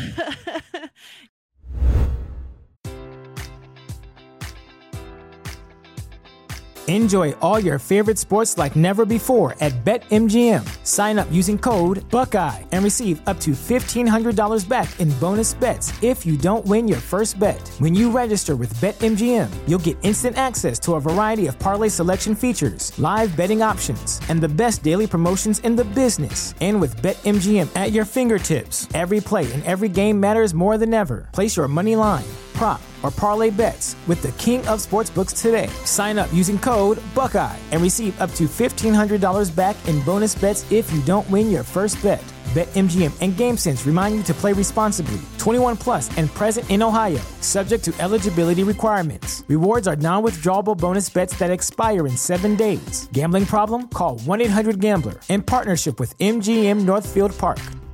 Enjoy all your favorite sports like never before at BetMGM. Sign up using code Buckeye and receive up to $1,500 back in bonus bets if you don't win your first bet. When you register with BetMGM, you'll get instant access to a variety of parlay selection features, live betting options, and the best daily promotions in the business. And with BetMGM at your fingertips, every play and every game matters more than ever. Place your money line, prop, or parlay bets with the king of sportsbooks today. Sign up using code Buckeye and receive up to $1,500 back in bonus bets if you don't win your first bet. BetMGM and GameSense remind you to play responsibly. 21 plus and present in Ohio, subject to eligibility requirements. Rewards are non-withdrawable bonus bets that expire in 7 days. Gambling problem? Call 1-800-GAMBLER. In partnership with MGM Northfield Park.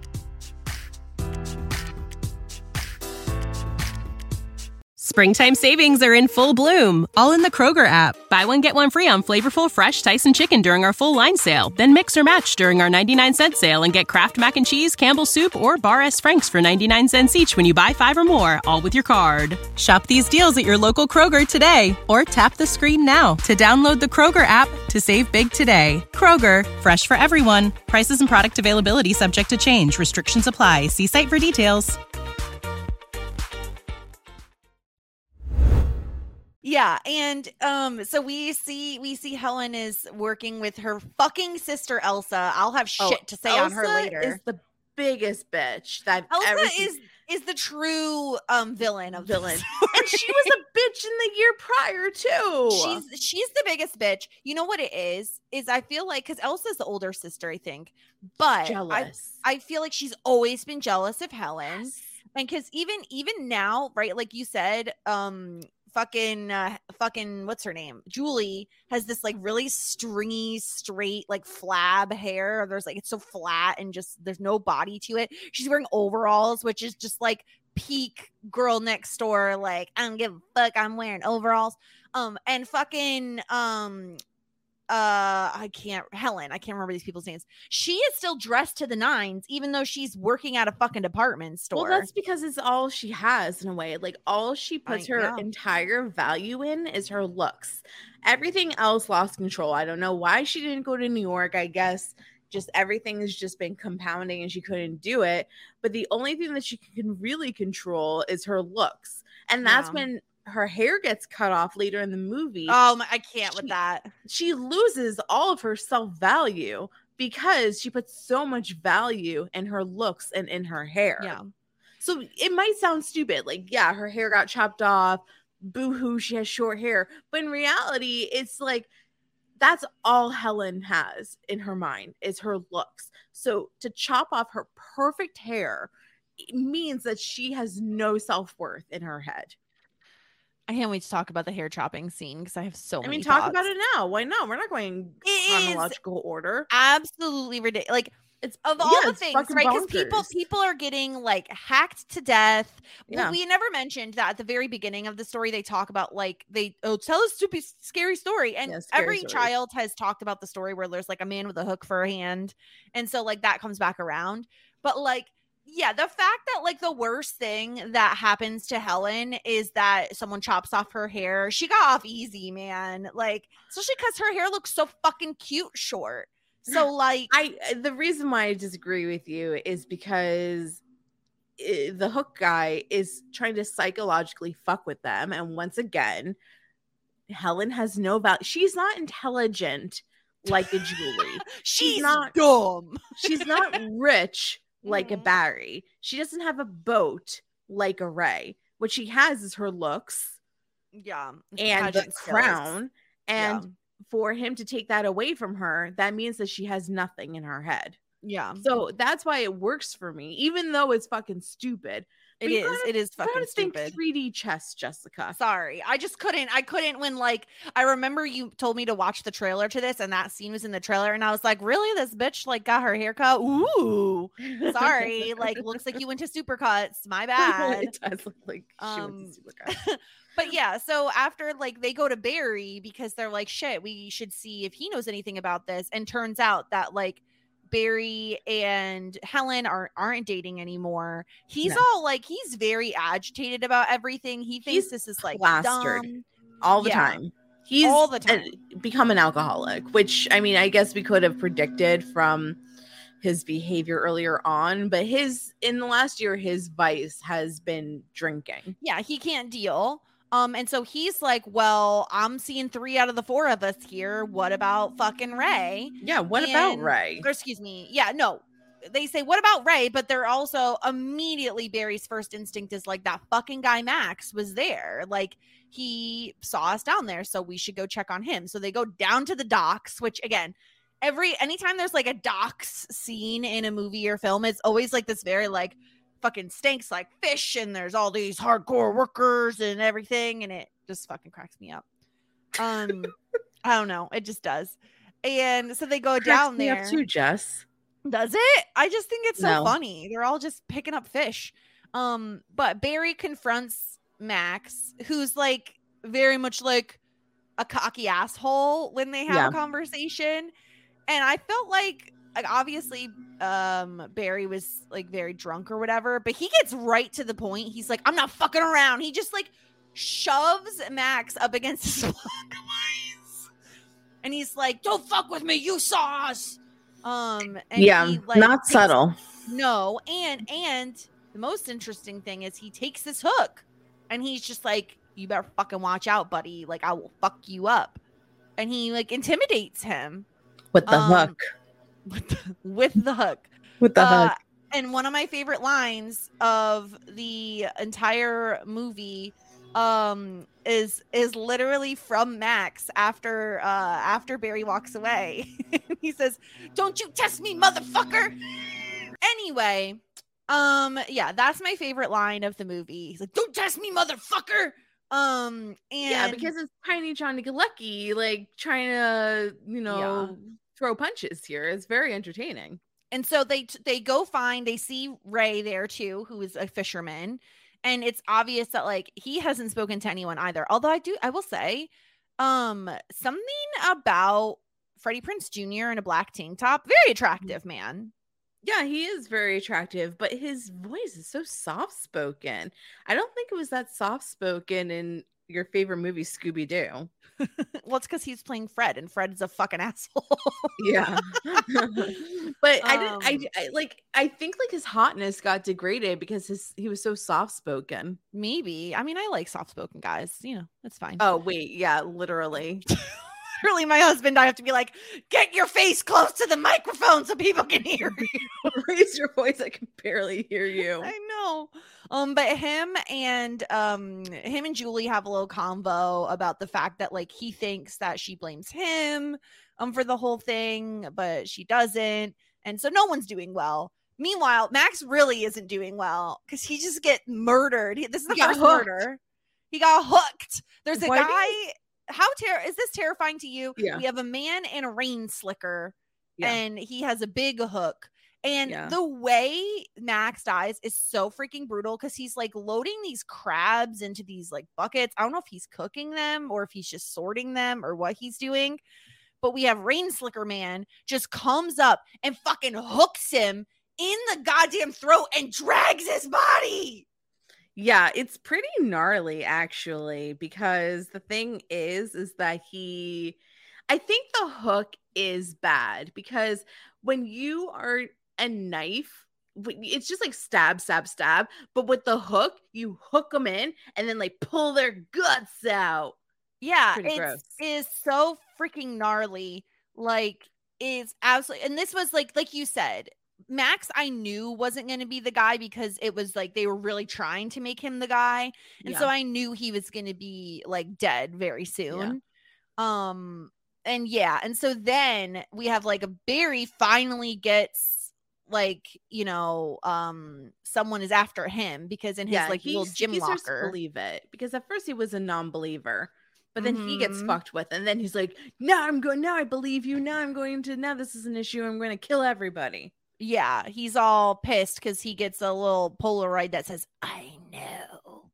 Springtime savings are in full bloom, all in the Kroger app. Buy one, get one free on flavorful fresh Tyson chicken during our full line sale. Then mix or match during our 99-cent sale and get Kraft Mac and Cheese, Campbell's Soup, or Bar S. Frank's for 99 cents each when you buy 5 or more, all with your card. Shop these deals at your local Kroger today, or tap the screen now to download the Kroger app to save big today. Kroger, fresh for everyone. Prices and product availability subject to change. Restrictions apply. See site for details. Yeah, and so we see Helen is working with her fucking sister Elsa. I'll have shit to say Elsa on her later. Is the biggest bitch that Elsa ever seen. is the true villain of villain. And she was a bitch in the year prior too. She's the biggest bitch. You know what it is I feel like, because Elsa's the older sister, I think, but jealous. I feel like she's always been jealous of Helen. Yes. And because even now, right, like you said, fucking what's her name, Julie, has this like really stringy, straight, like flab hair. There's like, it's so flat and just there's no body to it. She's wearing overalls, which is just like peak girl next door, like, I don't give a fuck, I'm wearing overalls. And fucking I can't remember these people's names. She is still dressed to the nines, even though she's working at a fucking department store. Well, that's because it's all she has in a way. Like all she puts her entire value in is her looks. Everything else lost control. I don't know why she didn't go to New York. I guess just everything has just been compounding and she couldn't do it. But the only thing that she can really control is her looks. And that's when her hair gets cut off later in the movie. Oh, I can't with that. She loses all of her self-value because she puts so much value in her looks and in her hair. Yeah. So it might sound stupid. Like, yeah, her hair got chopped off. Boo-hoo, she has short hair. But in reality, it's like, that's all Helen has in her mind is her looks. So to chop off her perfect hair, it means that she has no self-worth in her head. I can't wait to talk about the hair chopping scene because I have so many talk thoughts. about it now. Why not? We're not going chronological order. Absolutely ridiculous. Like, it's of all the things, right? Because people are getting like hacked to death. Yeah. We never mentioned that at the very beginning of the story, they talk about like tell a stupid scary story. And every child has talked about the story where there's like a man with a hook for a hand. And so like that comes back around. But like, yeah, the fact that like the worst thing that happens to Helen is that someone chops off her hair. She got off easy, man. Like, especially because her hair looks so fucking cute short. So like, the reason why I disagree with you is because the hook guy is trying to psychologically fuck with them. And once again, Helen has no value. She's not intelligent like a Julie. She's not dumb. She's not rich like a Barry. She doesn't have a boat like a Ray. What she has is her looks. Yeah. And the crown. And for him to take that away from her, that means that she has nothing in her head. Yeah. So that's why it works for me, even though it's fucking stupid. It is fucking stupid. 3D chess, Jessica. Sorry. I couldn't when like, I remember you told me to watch the trailer to this and that scene was in the trailer and I was like, really? This bitch like got her haircut? Ooh. Sorry. Like, looks like you went to Supercuts. My bad. It does look like she went to Supercuts. But yeah, so after like they go to Barry because they're like, shit, we should see if he knows anything about this. And turns out that like Barry and Helen aren't dating anymore. He's all like, he's very agitated about everything. He thinks this is like dumb. All the time. He's all the time become an alcoholic, which I mean, I guess we could have predicted from his behavior earlier on, but in the last year, his vice has been drinking. Yeah, he can't deal. And so he's like, well, I'm seeing 3 out of the 4 of us here. What about fucking Ray? Yeah, what about Ray? Or excuse me. Yeah, no. They say, what about Ray? But they're also immediately Barry's first instinct is like, that fucking guy Max was there. Like, he saw us down there, so we should go check on him. So they go down to the docks, which again, anytime there's like a docks scene in a movie or film, it's always like this very like fucking stinks like fish and there's all these hardcore workers and everything and it just fucking cracks me up. I don't know, it just does. And so they go down there up too, Jess. Does it? I just think it's so funny. They're all just picking up fish. But Barry confronts Max, who's like very much like a cocky asshole when they have a conversation. And I felt like obviously Barry was like very drunk or whatever, but he gets right to the point. He's like, I'm not fucking around. He just like shoves Max up against his block of ice. And he's like, don't fuck with me, you saw us. And he, like, not subtle. No, and the most interesting thing is he takes this hook and he's just like, you better fucking watch out, buddy. Like, I will fuck you up. And he like intimidates him. With the hook. With the hook. With the hook. And one of my favorite lines of the entire movie is literally from Max after Barry walks away. He says, "Don't you test me, motherfucker." Anyway, yeah, that's my favorite line of the movie. He's like, "Don't test me, motherfucker." And yeah, because it's Tiny Johnny Galecki like trying to, throw punches here. It's very entertaining. And so they go find, they see Ray there too, who is a fisherman. And it's obvious that like he hasn't spoken to anyone either. Although I will say, something about Freddie Prinze Jr. in a black tank top. Very attractive man. Yeah, he is very attractive, but his voice is so soft-spoken. I don't think it was that soft-spoken in your favorite movie, Scooby-Doo. Well, it's because he's playing Fred, and Fred is a fucking asshole. Yeah. But I think like his hotness got degraded because he was so soft-spoken. Maybe. I mean, I like soft-spoken guys. You know, that's fine. Oh, wait. Yeah, literally. Literally, my husband, I have to be like, get your face close to the microphone so people can hear you. Raise your voice. I can barely hear you. I know. But him and Julie have a little convo about the fact that like he thinks that she blames him for the whole thing, but she doesn't. And so no one's doing well. Meanwhile, Max really isn't doing well because he just get murdered. This is the first murder. He got hooked. There's a guy. Is this terrifying to you? Yeah. We have a man in a rain slicker and he has a big hook. And the way Max dies is so freaking brutal because he's like loading these crabs into these like buckets. I don't know if he's cooking them or if he's just sorting them or what he's doing. But we have Rain Slicker Man just comes up and fucking hooks him in the goddamn throat and drags his body. Yeah, it's pretty gnarly actually, because the thing is that I think the hook is bad because when you are a knife, it's just like stab, stab, stab. But with the hook, you hook them in and then like pull their guts out. Yeah, it is so freaking gnarly. Like, it's absolutely, and this was like you said, Max, I knew wasn't going to be the guy because it was like they were really trying to make him the guy. And so I knew he was going to be like dead very soon. Yeah. And so then we have like a Barry finally gets like, you know, someone is after him because in his like little gym locker. Starts to believe it because at first he was a non-believer. But then he gets fucked with. And then he's like, now I believe you. Now this is an issue. I'm going to kill everybody. Yeah, he's all pissed because he gets a little Polaroid that says, I know.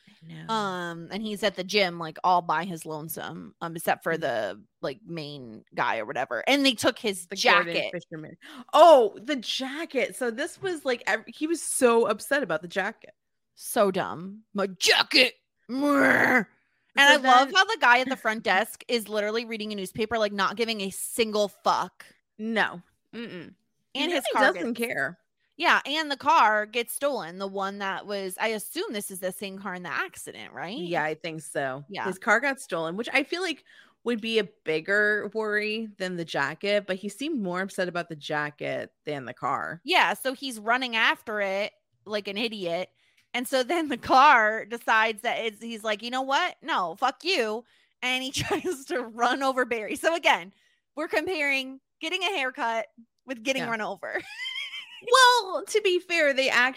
And he's at the gym, like all by his lonesome, except for the like main guy or whatever. And they took his jacket. Oh, the jacket. So this was like, he was so upset about the jacket. So dumb. My jacket. And I love how the guy at the front desk is literally reading a newspaper, like not giving a single fuck. No. And his car doesn't care. Yeah, and the car gets stolen. The one that was, I assume this is the same car in the accident, right? Yeah, I think so. Yeah. His car got stolen, which I feel like would be a bigger worry than the jacket, but he seemed more upset about the jacket than the car. Yeah, so he's running after it like an idiot. And so then the car decides that he's like, you know what? No, fuck you. And he tries to run over Barry. So again, we're comparing getting a haircut with getting run over. Well, to be fair,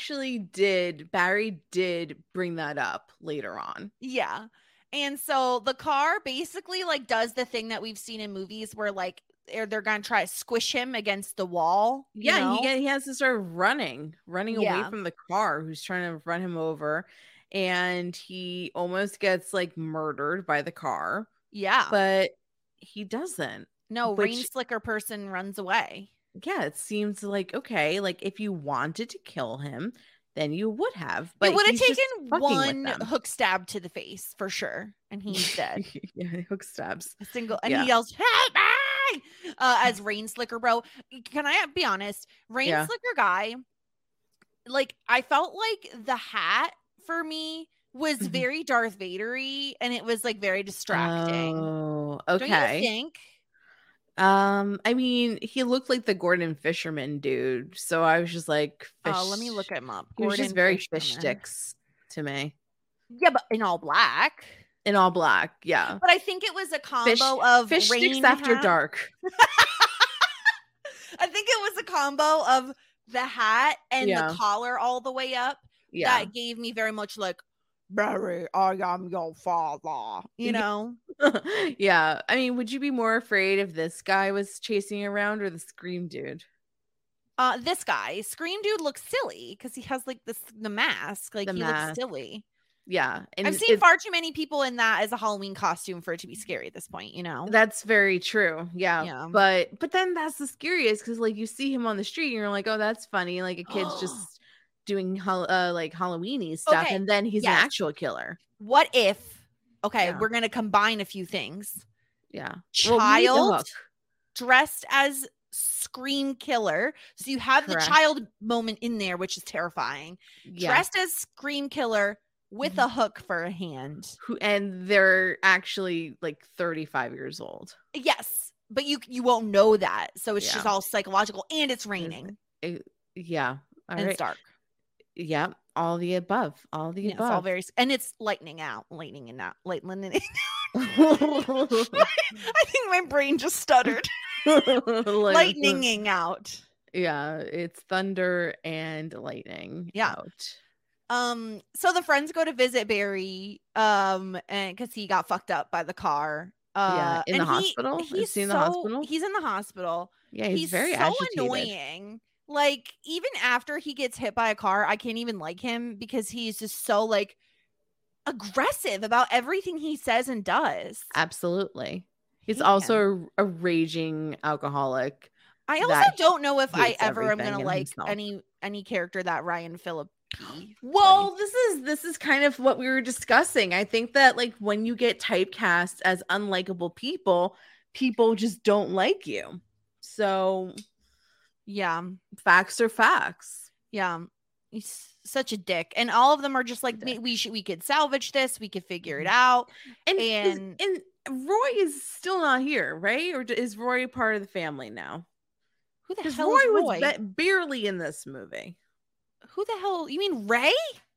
Barry did bring that up later on. Yeah. And so the car basically like does the thing that we've seen in movies where like they're going to try to squish him against the wall. Yeah, he has to start running away from the car who's trying to run him over. And he almost gets like murdered by the car. Yeah. But he doesn't. No, Rain Slicker person runs away. Yeah, it seems like, okay, like if you wanted to kill him, then you would have. But it would have taken one hook stab to the face for sure. And he's dead. Yeah, hook stabs. And he yells, help me! As Rain Slicker, bro. Can I be honest? Rain Slicker guy, like, I felt like the hat for me was very Darth Vader-y, and it was like very distracting. Oh, okay. Don't you think? I mean, he looked like the Gordon Fisherman dude, so I was just like, let me look him up. He was just very fish sticks to me. Yeah, but in all black. Yeah. But I think it was a combo of fish sticks after dark. I think it was a combo of the hat and the collar all the way up. Yeah, that gave me very much like, Barry, I am your father, you know? Yeah. I mean, would you be more afraid if this guy was chasing you around or the Scream dude? This guy. Scream dude looks silly because he has like the mask. Like he looks silly. Yeah. And I've seen far too many people in that as a Halloween costume for it to be scary at this point, you know? That's very true. Yeah. But then that's the scariest because like you see him on the street and you're like, oh, that's funny. Like a kid's just doing like Halloween-y stuff. And then he's an actual killer. What if, we're going to combine a few things. Yeah. Child dressed as Scream Killer. So you have the child moment in there, which is terrifying. Yeah. Dressed as Scream Killer with a hook for a hand. And they're actually like 35 years old. Yes. But you won't know that. So it's just all psychological, and it's raining. And it's dark. Yeah. All the above. All the above. All very, and it's lightning out. I think my brain just stuttered. Lightninging out. Yeah, it's thunder and lightning out. So the friends go to visit Barry and because he got fucked up by the car. In the hospital. He's in the hospital. He's in the hospital. Yeah, he's very so agitated. Annoying. Like, even after he gets hit by a car, I can't even like him because he's just so like aggressive about everything he says and does. Absolutely. He's also a raging alcoholic. I also don't know if I ever am gonna like any character that Ryan Phillippe. Well, this is kind of what we were discussing. I think that like when you get typecast as unlikable people just don't like you. So yeah, facts are facts. Yeah, he's such a dick, and all of them are just like we could salvage this, we could figure it out, and Roy is still not here, right? Or is Roy part of the family now? Who the hell is Roy? Was barely in this movie. Who the hell? You mean Ray?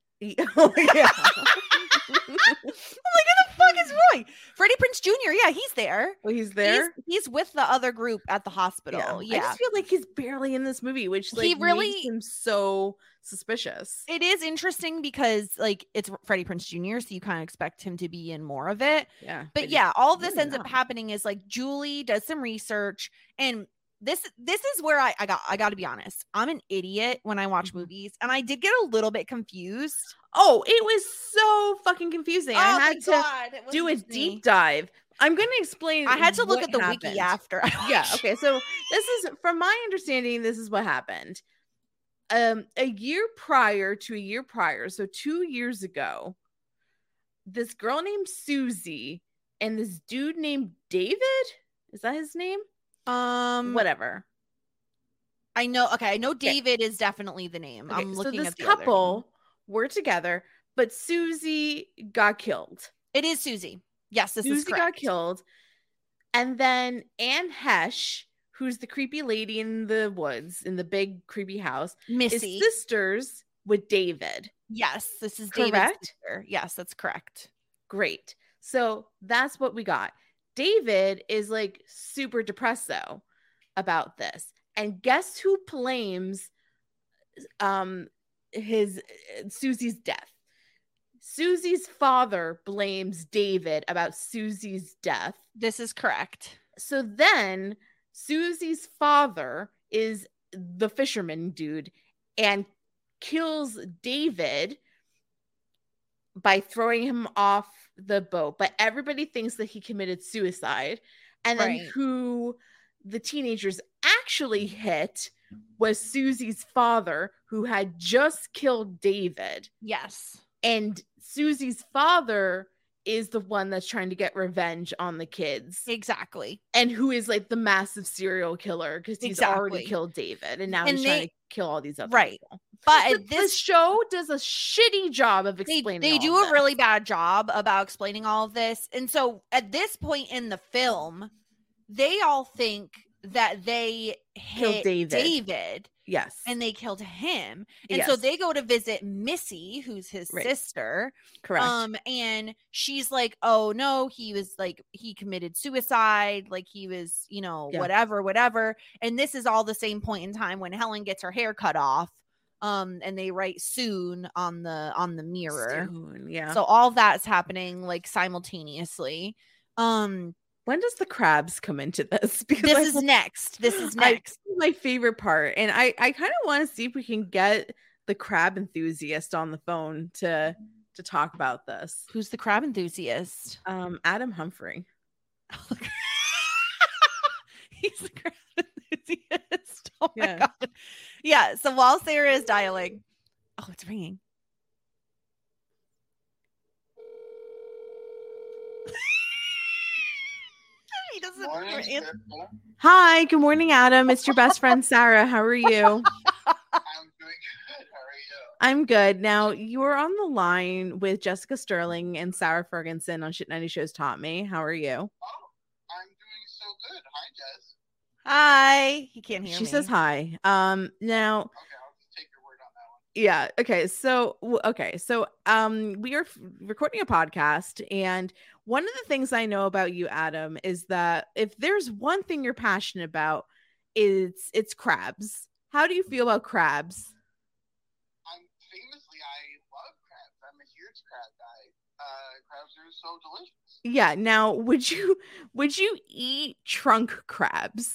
Oh yeah. I'm like, who the fuck is Roy? Freddie Prinze Jr. Yeah, he's there. Well, he's there. He's with the other group at the hospital. Yeah. I just feel like he's barely in this movie, which like makes him so suspicious. It is interesting because like it's Freddie Prinze Jr., so you kind of expect him to be in more of it. Yeah. But yeah, all of this ends up happening is like Julie does some research, and this is where I got to be honest. I'm an idiot when I watch movies, and I did get a little bit confused. Oh, it was so fucking confusing. I had to do a deep dive. I'm going to explain. I had to look at the wiki after. Yeah. Okay. So this is, from my understanding, this is what happened. A year prior, so 2 years ago, this girl named Susie and this dude named David, is that his name? Whatever. I know David is definitely the name. Okay, I'm looking at the couple were together, but Susie got killed. It is Susie. Yes, Susie is correct. Got killed. And then Anne Hesh, who's the creepy lady in the woods in the big creepy house, Missy, is sisters with David. Yes, this is David's sister. Yes, that's correct. Great. So that's what we got. David is like super depressed though about this. And guess who blames Susie's death? Susie's father blames David about Susie's death. This is correct. So then Susie's father is the fisherman dude and kills David by throwing him off the boat, but everybody thinks that he committed suicide. And then who the teenagers actually hit was Susie's father, who had just killed David. Yes. And Susie's father is the one that's trying to get revenge on the kids. Exactly. And who is like the massive serial killer because he's already killed David and now he's trying to kill all these other people. But this show does a shitty job of explaining They do a really bad job about explaining all of this. And so at this point in the film, they all think that they hit David. Yes. And they killed him. And so they go to visit Missy, who's his sister. Correct. And she's like, oh no, he was like, he committed suicide. Like he was, whatever. And this is all the same point in time when Helen gets her hair cut off. And they write soon on the mirror. Soon, yeah. So all that's happening like simultaneously. When does the crabs come into this? Because this is next. My favorite part. And I kind of want to see if we can get the crab enthusiast on the phone to to talk about this. Who's the crab enthusiast? Adam Humphrey. He's the crab enthusiast. Oh my God. Yeah. So while Sarah is dialing, it's ringing. He doesn't answer. Hi, good morning, Adam. It's your best friend, Sarah. How are you? I'm doing good. How are you? I'm good. Now, you are on the line with Jessica Sterling and Sarah Ferguson on Shit 90 Shows Taught Me. How are you? Oh, I'm doing so good. Hi, Jess. Hi. He can't hear me. She says hi. Now. Okay, I'll just take your word on that one. Yeah. Okay. So, we are recording a podcast, and one of the things I know about you, Adam, is that if there's one thing you're passionate about, it's crabs. How do you feel about crabs? I love crabs. I'm a huge crab guy. Crabs are so delicious. Yeah. Now, would you eat trunk crabs?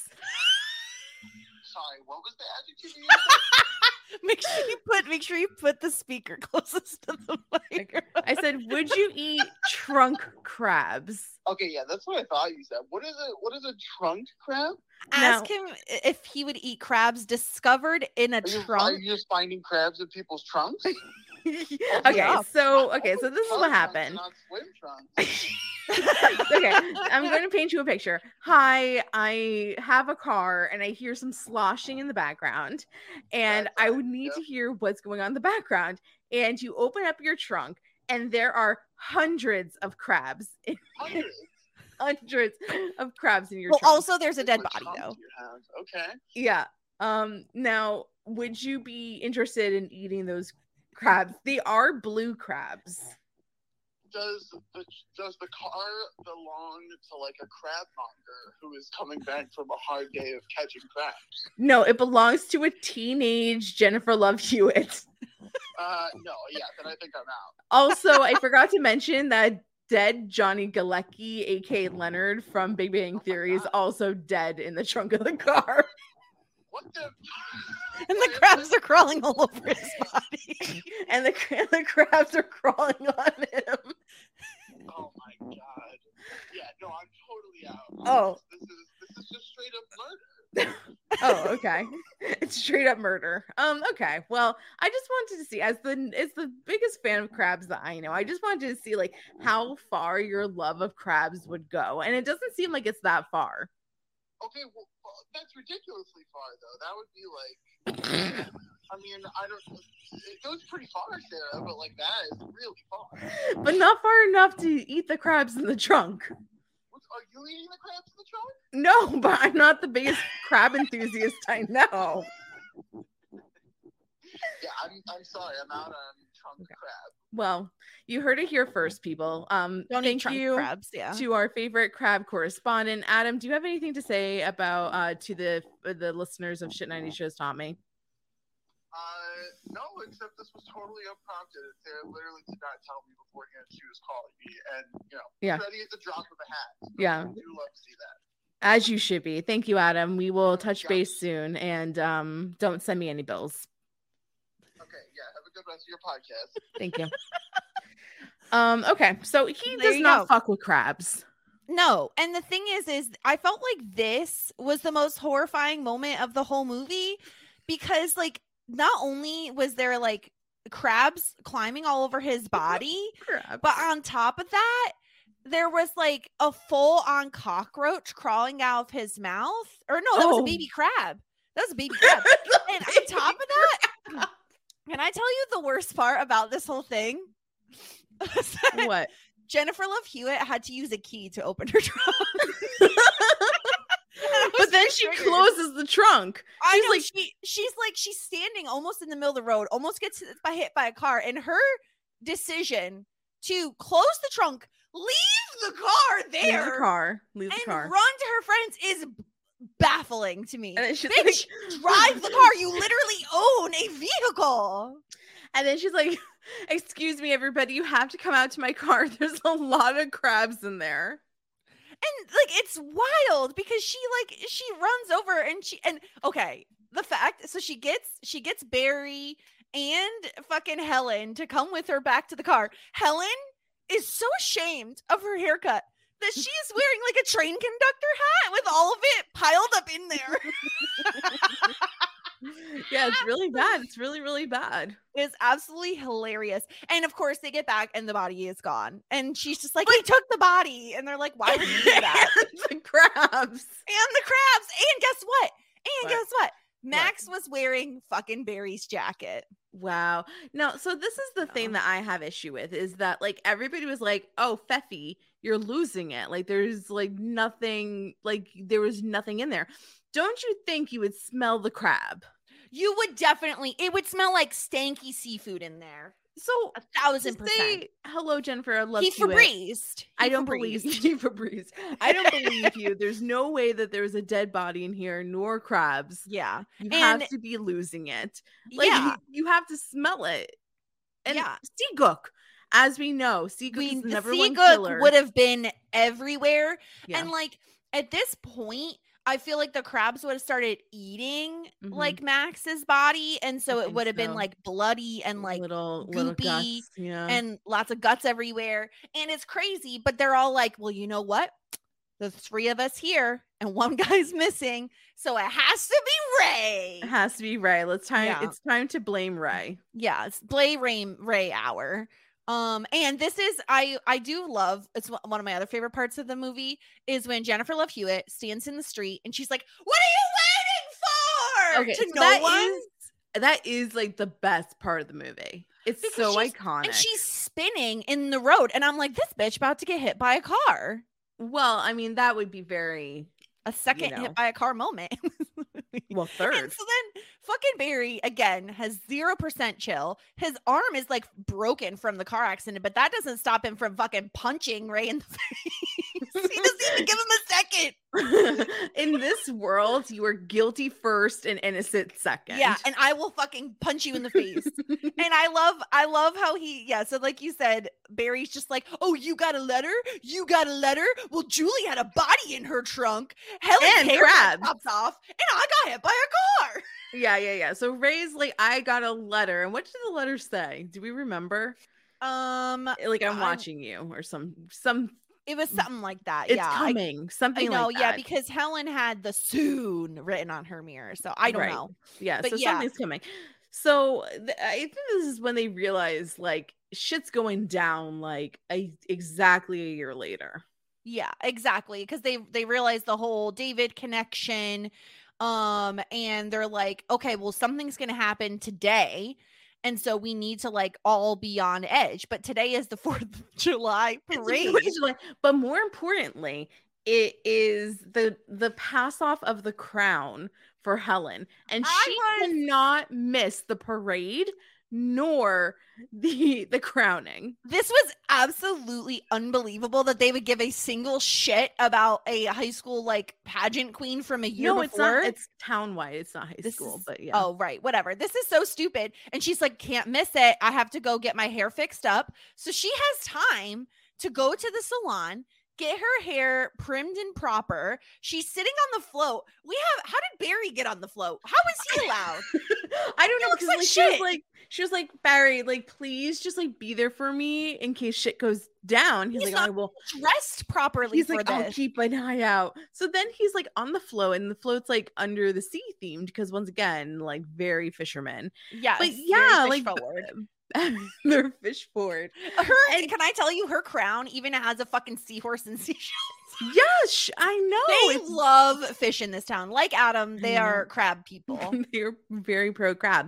Sorry, what was the adjective you used? Make sure you put the speaker closest to the mic. I said, would you eat trunk crabs? Okay, yeah, that's what I thought you said. What is a trunk crab? Ask him if he would eat crabs discovered in a trunk. Are you just finding crabs in people's trunks? Okay, so this is what happened. Not swim trunks. Okay, I'm going to paint you a picture. Hi, I have a car and I hear some sloshing in the background, and I would need to hear what's going on in the background. And you open up your trunk, and there are hundreds of crabs. Hundreds of crabs in your trunk. Also, there's a dead body though. Okay. Yeah. Now, would you be interested in eating those crabs? They are blue crabs. Does the car belong to like a crab monger who is coming back from a hard day of catching crabs? No, it belongs to a teenage Jennifer Love Hewitt. No, yeah, then I think I'm out. Also, I forgot to mention that dead Johnny Galecki, aka Leonard from Big Bang Theory, is also dead in the trunk of the car. What the? And the crabs are crawling all over his body. And the crabs are crawling on him. Oh my God. Yeah, no, I'm totally out. Oh. This is just straight up murder. Oh, okay. It's straight up murder. Okay. Well, I just wanted to see, as the biggest fan of crabs that I know, I just wanted to see like how far your love of crabs would go. And it doesn't seem like it's that far. Okay, well, that's ridiculously far, though. That would be like, I mean, it goes pretty far, Sarah, but like that is really far. But not far enough to eat the crabs in the trunk. Are you eating the crabs in the trunk? No, but I'm not the biggest crab enthusiast I know. Yeah, I'm sorry, I'm out on trunk crab. Well, you heard it here first, people. Thank you crabs, to our favorite crab correspondent, Adam. Do you have anything to say about to the listeners of Shit 90 Shows Taught Me? No, except this was totally unprompted. Sarah literally did not tell me beforehand she was calling me, and ready at the drop of a hat. So yeah, I do love to see that. As you should be. Thank you, Adam. We will touch base soon, and don't send me any bills. Okay, yeah. Have a good rest of your podcast. Thank you. Okay, so he does not fuck with crabs. No, and the thing is I felt like this was the most horrifying moment of the whole movie, because like not only was there like crabs climbing all over his body, but on top of that, there was like a full-on cockroach crawling out of his mouth. Or no, that was a baby crab. That was a baby crab. And on top of that, can I tell you the worst part about this whole thing? What? Jennifer Love Hewitt had to use a key to open her trunk. But then she closes the trunk. She's standing almost in the middle of the road, almost gets hit by a car, and her decision to close the trunk, leave the car leave the and car, run to her friends is baffling to me. And she's Bitch, drive the car. You literally own a vehicle. And then she's like, "Excuse me, everybody, you have to come out to my car. There's a lot of crabs in there." And like it's wild because she runs over and okay, the fact, so she gets Barry and fucking Helen to come with her back to the car. Helen is so ashamed of her haircut that she is wearing like a train conductor hat with all of it piled up in there. Yeah, it's really bad. It's really, really bad. It's absolutely hilarious. And of course, they get back and the body is gone. And she's just like, he took the body. And they're like, why would you do that? The crabs. And guess what? Guess what? Max was wearing fucking Barry's jacket. Wow. No, so this is the thing that I have issue with is that like everybody was like, oh, Pfeffy, you're losing it. Like there's like nothing, like there was nothing in there. Don't you think you would smell the crab? You would definitely, it would smell like stanky seafood in there. So 1,000%. Say, hello, Jennifer. I love you. I don't believe you. I don't believe you. There's no way that there's a dead body in here, nor crabs. Yeah. You have to be losing it. Like you have to smell it. And Seagook, as we know, Seagook is the number one killer. Would have been everywhere. Yeah. And like at this point, I feel like the crabs would have started eating like Max's body. And so it would have been like bloody and like goopy guts, and lots of guts everywhere. And it's crazy, but they're all like, well, you know what? The three of us here and one guy's missing. So it has to be Ray. It has to be Ray. It's time to blame Ray. Yeah. It's blame Ray hour. And this is, I do love, it's one of my other favorite parts of the movie is when Jennifer Love Hewitt stands in the street and she's like, what are you waiting for? Okay, so that is like the best part of the movie. It's because so iconic. And she's spinning in the road. And I'm like, this bitch about to get hit by a car. Well, I mean, that would be a second hit by a car moment. Well, third. And so then fucking Barry again has 0% chill. His arm is like broken from the car accident, but that doesn't stop him from fucking punching Ray in the face. He doesn't even give him a second. In this world, you are guilty first and innocent second. Yeah, and I will fucking punch you in the face. And I love how so like you said, Barry's just like, oh, you got a letter? You got a letter? Well, Julie had a body in her trunk. Helen's hair pops off, and I got hit by a car. Yeah. So Ray's like, I got a letter. And what did the letter say? Do we remember? Like I'm watching you or some it was something like that. It's coming. Something like that. Yeah, because Helen had the soon written on her mirror. So I don't know. Yeah, but so something's coming. So I think this is when they realize like shit's going down like exactly a year later. Yeah, exactly. Because they realize the whole David connection. And they're like, okay, well, something's gonna happen today. And so we need to like all be on edge. But today is the 4th of July parade. But more importantly, it is the pass off of the crown for Helen. And she cannot miss the parade nor the crowning. This was absolutely unbelievable that they would give a single shit about a high school like pageant queen from a year before. It's not. It's townwide. It's not high school, but yeah. Oh, right. Whatever. This is so stupid. And she's like, can't miss it. I have to go get my hair fixed up. So she has time to go to the salon, get her hair primed and proper. She's sitting on the float. How did Barry get on the float? How was he allowed? I don't know, because like she was like, Barry, like, please just like be there for me in case shit goes down. He's like, I will dressed properly. He's like, I'll keep an eye out. So then he's like on the float, and the float's like under the sea themed because once again, like very fisherman. Yeah, but yeah, like forward. They're fish forward. Can I tell you, her crown even has a fucking seahorse and seashells. Yes, I know. They love fish in this town. Like Adam, they are crab people. They're very pro crab.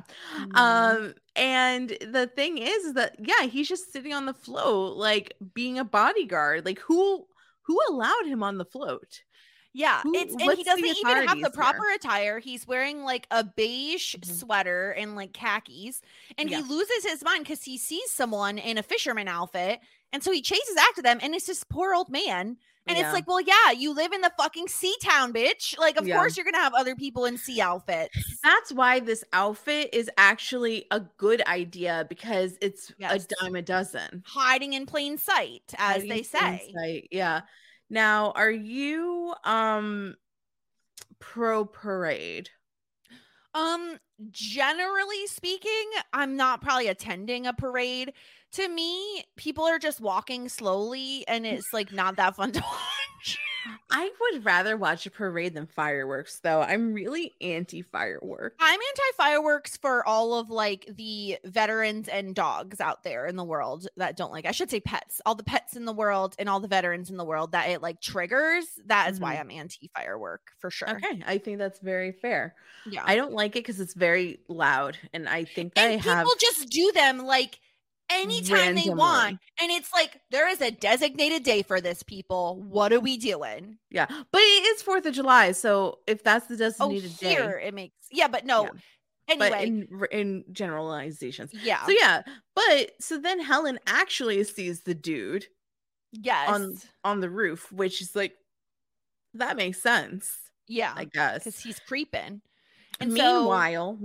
And the thing is that he's just sitting on the float, like being a bodyguard. Like who allowed him on the float? Yeah, and he doesn't even have the proper attire. He's wearing like a beige sweater and like khakis, and he loses his mind because he sees someone in a fisherman outfit, and so he chases after them, and it's this poor old man. And it's like, well, yeah, you live in the fucking sea town, bitch. Like, of course you're gonna have other people in sea outfits. That's why this outfit is actually a good idea, because it's a dime a dozen. Hiding in plain sight, as they say. Yeah. Now, are you pro parade? Generally speaking, I'm not probably attending a parade. To me, people are just walking slowly and it's like not that fun to watch. I would rather watch a parade than fireworks, though. I'm really anti-fireworks. I'm anti-fireworks for all of like the veterans and dogs out there in the world that don't like, I should say pets, all the pets in the world and all the veterans in the world that it like triggers. That is why I'm anti-firework for sure. Okay, I think that's very fair. Yeah, I don't like it because it's very loud, and I think that people just do them like anytime they want, and it's like there is a designated day for this, people. What are we doing? Yeah, but it is 4th of July, so if that's the designated day, it makes but no. Yeah. Anyway, but in generalizations, yeah. So then Helen actually sees the dude, on the roof, which is like that makes sense. Yeah, I guess because he's creeping. And meanwhile,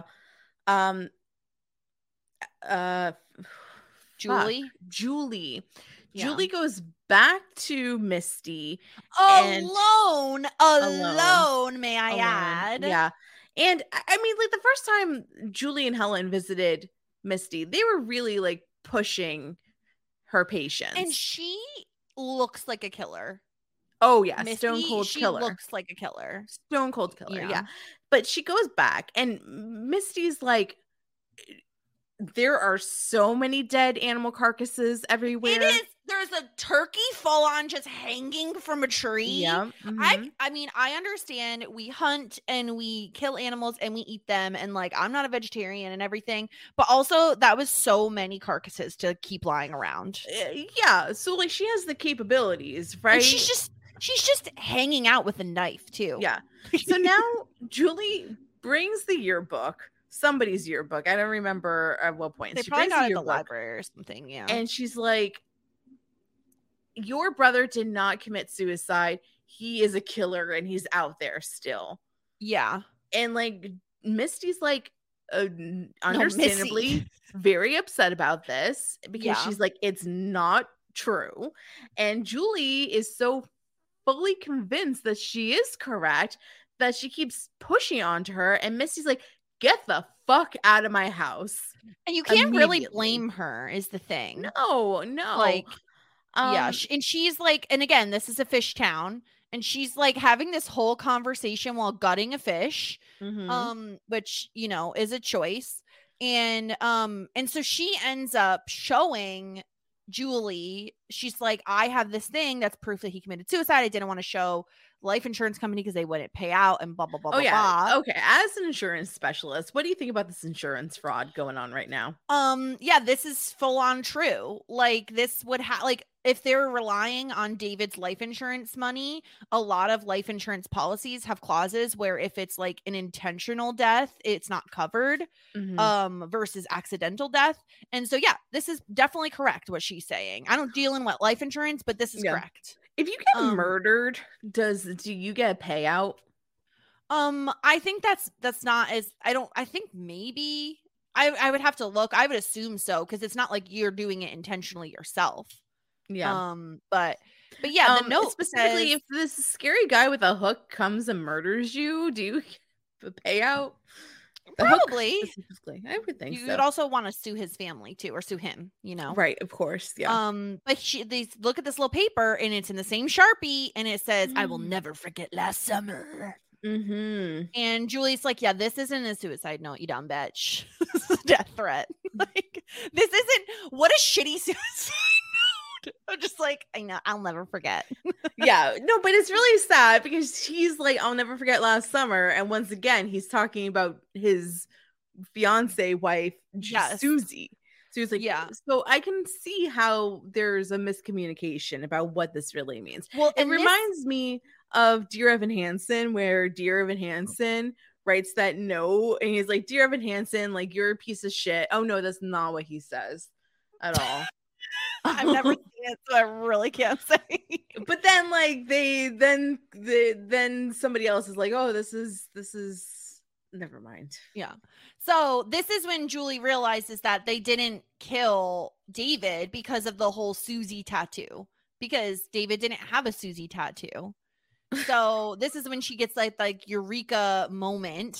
Julie goes back to Misty alone, may I add. Yeah. And I mean, like the first time Julie and Helen visited Misty, they were really like pushing her patience. And she looks like a killer. Oh yeah, Misty, stone cold killer. She looks like a killer. Stone cold killer, yeah. But she goes back and Misty's like, there are so many dead animal carcasses everywhere. It is. There's a turkey full on just hanging from a tree. Yeah. I mean, I understand we hunt and we kill animals and we eat them. And like, I'm not a vegetarian and everything, but also that was so many carcasses to keep lying around. Yeah. So like she has the capabilities, right? And she's just hanging out with a knife too. Yeah. So now Julie brings the yearbook. Somebody's yearbook. I don't remember at what point. They probably got it at the library or something. Yeah. And she's like, your brother did not commit suicide. He is a killer and he's out there still. Yeah. And like Misty's like understandably very upset about this because she's like, it's not true. And Julie is so fully convinced that she is correct that she keeps pushing onto her. And Misty's like, get the fuck out of my house. And you can't really blame her is the thing. No. Like, and she's like, and again, this is a fish town. And she's like having this whole conversation while gutting a fish, which, you know, is a choice. And so she ends up showing Julie, she's like, I have this thing that's proof that he committed suicide. I didn't want to show life insurance company because they wouldn't pay out and blah blah blah. Blah. Okay, as an insurance specialist, what do you think about this insurance fraud going on right now? This is full on true. Like this would like if they're relying on David's life insurance money, a lot of life insurance policies have clauses where if it's like an intentional death, it's not covered versus accidental death. And so yeah, this is definitely correct what she's saying. I don't deal in life insurance, but this is correct. If you get murdered, do you get a payout? I think that's not as I think maybe I would have to look. I would assume so because it's not like you're doing it intentionally yourself. Yeah. But yeah, the note specifically says, if this scary guy with a hook comes and murders you, do you get a payout? Probably. I would think you so. would also want to sue his family too, or sue him, you know? Right, of course. Yeah. But they look at this little paper and it's in the same Sharpie and it says, I will never forget last summer. And Julie's like, yeah, this isn't a suicide note, you dumb bitch. This is a death threat. Like, this isn't what a shitty suicide note. I'm just like, I know, I'll never forget. Yeah, no, but it's really sad because he's like, I'll never forget last summer. And once again, he's talking about his fiance wife, Susie. So he's like, yeah. So I can see how there's a miscommunication about what this really means. Well, it reminds me of Dear Evan Hansen, where Dear Evan Hansen writes that note and he's like, Dear Evan Hansen, like, you're a piece of shit. Oh no, that's not what he says at all. I've never seen it, so I really can't say. But then like then somebody else is like, oh, this is never mind. Yeah. So this is when Julie realizes that they didn't kill David because of the whole Susie tattoo, because David didn't have a Susie tattoo. So this is when she gets like eureka moment.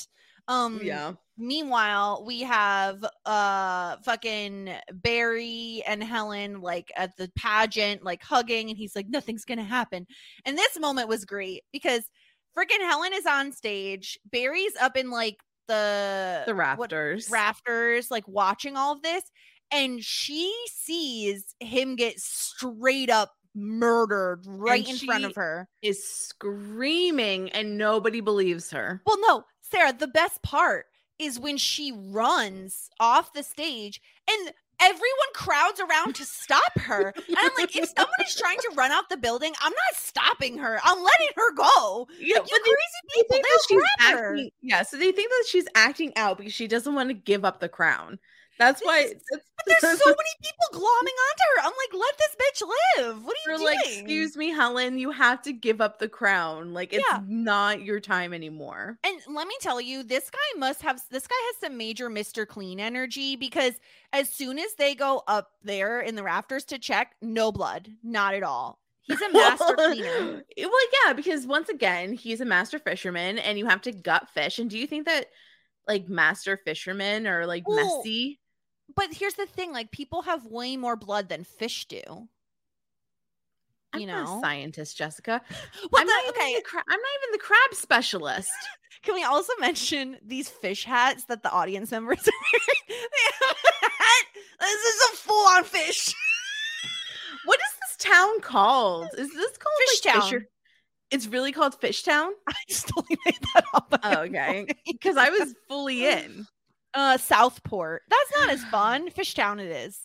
Meanwhile, we have fucking Barry and Helen like at the pageant, like hugging, and he's like, nothing's gonna happen. And this moment was great because freaking Helen is on stage, Barry's up in like the rafters, like watching all of this, and she sees him get straight up murdered right in front of her. Is screaming and nobody believes her. Well, no, Sarah, the best part is when she runs off the stage and everyone crowds around to stop her. And I'm like, if someone is trying to run out the building, I'm not stopping her. I'm letting her go. Yeah, like, you crazy people, they'll grab her. Yeah, so they think that she's acting out because she doesn't want to give up the crown. That's why. But there's so many people glomming onto her. I'm like, let this bitch live. What are you doing? Like, excuse me, Helen, you have to give up the crown. Like, it's not your time anymore. And let me tell you, this guy has some major Mr. Clean energy, because as soon as they go up there in the rafters to check, no blood, not at all. He's a master cleaner. Well, yeah, because once again, he's a master fisherman and you have to gut fish. And do you think that like master fishermen are like messy? But here's the thing, like, people have way more blood than fish do. I'm not a scientist, Jessica. I'm not even the crab specialist. Can we also mention these fish hats that the audience members are wearing? They have a hat. This is a full-on fish. What is this town called? Is this called Fishtown? It's really called Fishtown? I just totally made that up. Oh, okay. Because I was fully in. Southport. That's not as fun. Fishtown it is.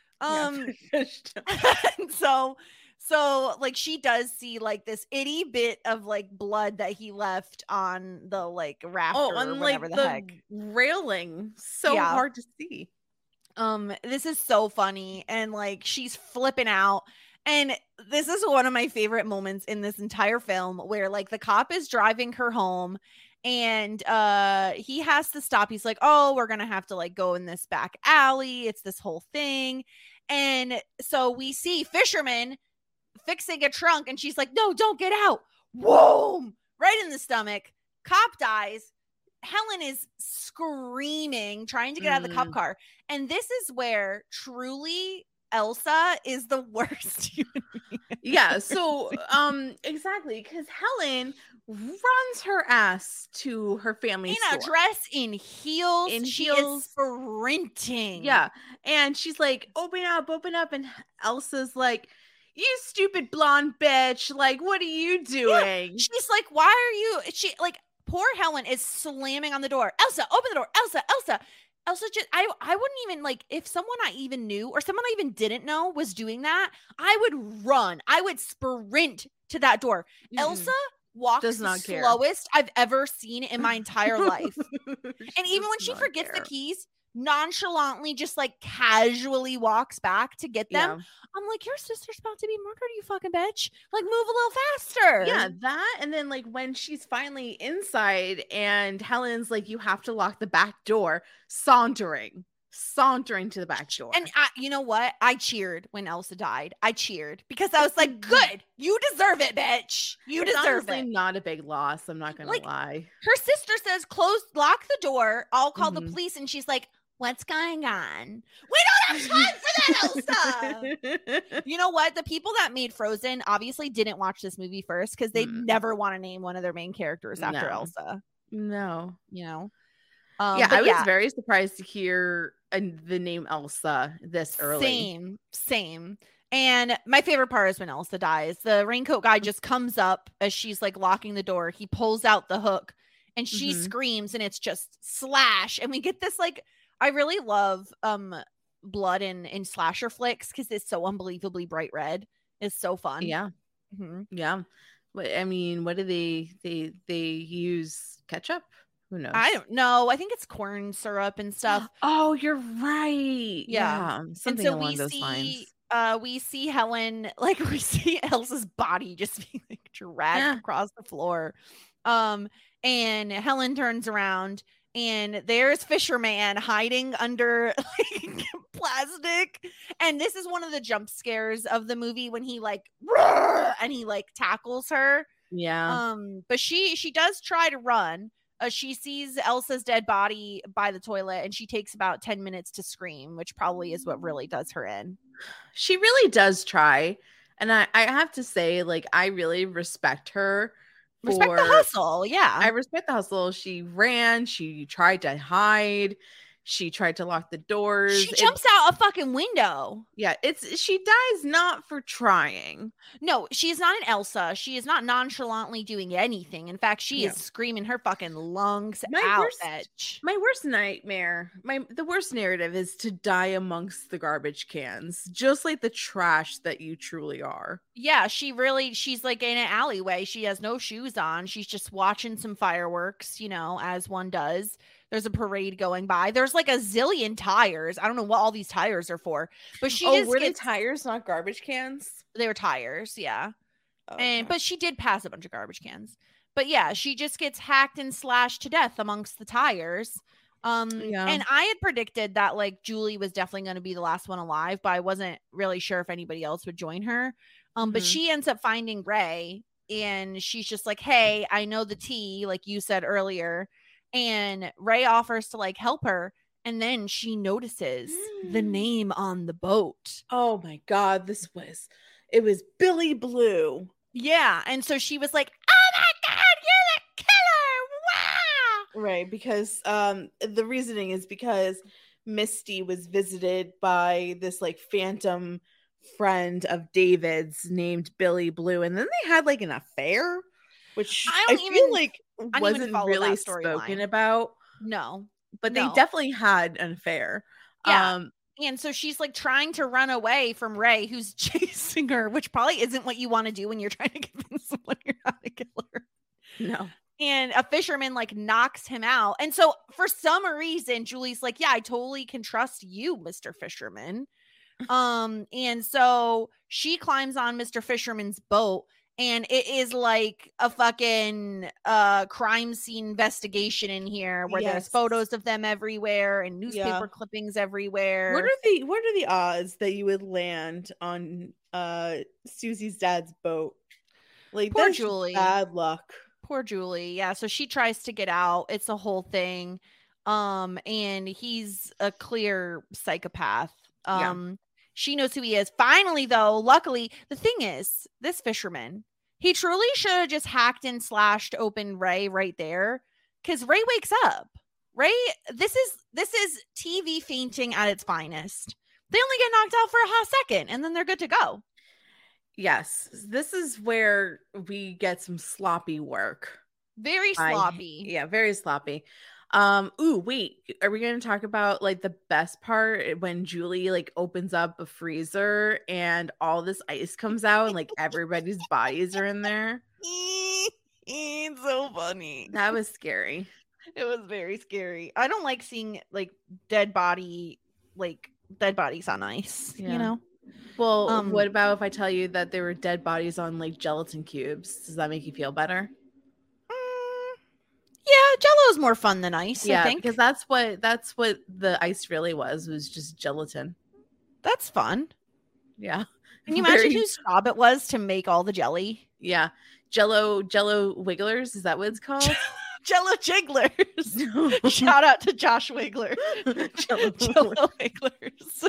Fishtown. So like she does see like this itty bit of like blood that he left on the like rafter or whatever the heck. Railing. So hard to see. This is so funny, and like she's flipping out. And this is one of my favorite moments in this entire film, where like the cop is driving her home and he has to stop. He's like, oh, we're gonna have to like go in this back alley. It's this whole thing. And so we see Fisherman fixing a trunk, and she's like, no, don't get out. Whoa, right in the stomach. Cop dies. Helen is screaming, trying to get out of the cop car. And this is where truly Elsa is the worst human being. Yeah, so exactly, because Helen runs her ass to her family's in a dress, in heels. She is sprinting. Yeah, and she's like, open up, and Elsa's like, you stupid blonde bitch, like, what are you doing? Yeah. She's like, why are you? She like, poor Helen is slamming on the door. Elsa, open the door. Elsa just, I wouldn't even, like, if someone I even knew or someone I even didn't know was doing that, I would run. I would sprint to that door. Elsa walks the slowest I've ever seen in my entire life. And even when she forgets the keys, nonchalantly just like casually walks back to get them. Yeah. I'm like, your sister's about to be murdered, you fucking bitch. Like, move a little faster. Yeah, that. And then like when she's finally inside and Helen's like, you have to lock the back door, sauntering to the back door. And you know what? I cheered when Elsa died. I cheered because I was like, good, you deserve it, bitch. You deserve it. Not a big loss. I'm not gonna lie. Her sister says, lock the door. I'll call the police. And she's like, what's going on? We don't have time for that, Elsa. You know what? The people that made Frozen obviously didn't watch this movie first because they never want to name one of their main characters after Elsa. No. You know? I was very surprised to hear the name Elsa this early. Same. And my favorite part is when Elsa dies. The raincoat guy just comes up as she's like locking the door. He pulls out the hook and she screams and it's just slash. And we get this like, I really love blood in slasher flicks because it's so unbelievably bright red. It's so fun. Yeah. Yeah. I mean, what do they use? Ketchup? Who knows? I don't know. I think it's corn syrup and stuff. Oh, you're right. Yeah. Something along those lines. We see Helen, like we see Elsa's body just being like dragged across the floor. And Helen turns around and there's Fisherman hiding under like plastic. And this is one of the jump scares of the movie when he like and he like tackles her. Yeah. But she does try to run. she sees Elsa's dead body by the toilet, and she takes about 10 minutes to scream, which probably is what really does her in. She really does try. And I have to say, like, I really respect her. Respect the hustle. Yeah. I respect the hustle. She ran. She tried to hide. She tried to lock the doors. She jumps out a fucking window. Yeah, she dies not for trying. No, she is not an Elsa. She is not nonchalantly doing anything. In fact, she is screaming her fucking lungs out. My worst nightmare, the worst narrative is to die amongst the garbage cans, just like the trash that you truly are. Yeah, she's like in an alleyway. She has no shoes on. She's just watching some fireworks, you know, as one does. There's a parade going by. There's like a zillion tires. I don't know what all these tires are for, but were they tires, not garbage cans? They were tires, yeah. Okay. But she did pass a bunch of garbage cans. But yeah, she just gets hacked and slashed to death amongst the tires. And I had predicted that like Julie was definitely going to be the last one alive, but I wasn't really sure if anybody else would join her. But she ends up finding Ray, and she's just like, "Hey, I know the tea," like you said earlier. And Ray offers to like help her, and then she notices the name on the boat. Oh my God, it was Billy Blue. Yeah, and so she was like, "Oh my God, you're the killer!" Wow. Right, because the reasoning is because Misty was visited by this like phantom friend of David's named Billy Blue, and then they had like an affair, which I feel like wasn't really spoken about. No, but they definitely had an affair. Yeah. And so she's like trying to run away from Ray, who's chasing her, which probably isn't what you want to do when you're trying to convince someone you're not a killer. No. And a fisherman like knocks him out. And so for some reason, Julie's like, "Yeah, I totally can trust you, Mr. Fisherman." And so she climbs on Mr. Fisherman's boat. And it is like a fucking crime scene investigation in here where there's photos of them everywhere and newspaper clippings everywhere. What are the odds that you would land on Susie's dad's boat? Like, poor that's Julie. Bad luck. Poor Julie. Yeah. So she tries to get out. It's a whole thing. And he's a clear psychopath. She knows who he is. Finally, though, luckily, the thing is, this fisherman, he truly should have just hacked and slashed open Ray right there, because Ray wakes up. Ray, this is TV fainting at its finest. They only get knocked out for a hot second, and then they're good to go. Yes, this is where we get some sloppy work. Very sloppy. Very sloppy. Wait, are we going to talk about like the best part when Julie like opens up a freezer and all this ice comes out and like everybody's bodies are in there? It's so funny. That was scary. It was very scary. I don't like seeing like dead bodies on ice, you know? Well, what about if I tell you that there were dead bodies on like gelatin cubes? Does that make you feel better? Yeah, Jell-O is more fun than ice, I think. Because that's what the ice really was just gelatin. That's fun. Yeah. Can you imagine whose job it was to make all the jelly? Yeah. Jello Wigglers, is that what it's called? Jello Jigglers. Shout out to Josh Wiggler. Jello Wigglers.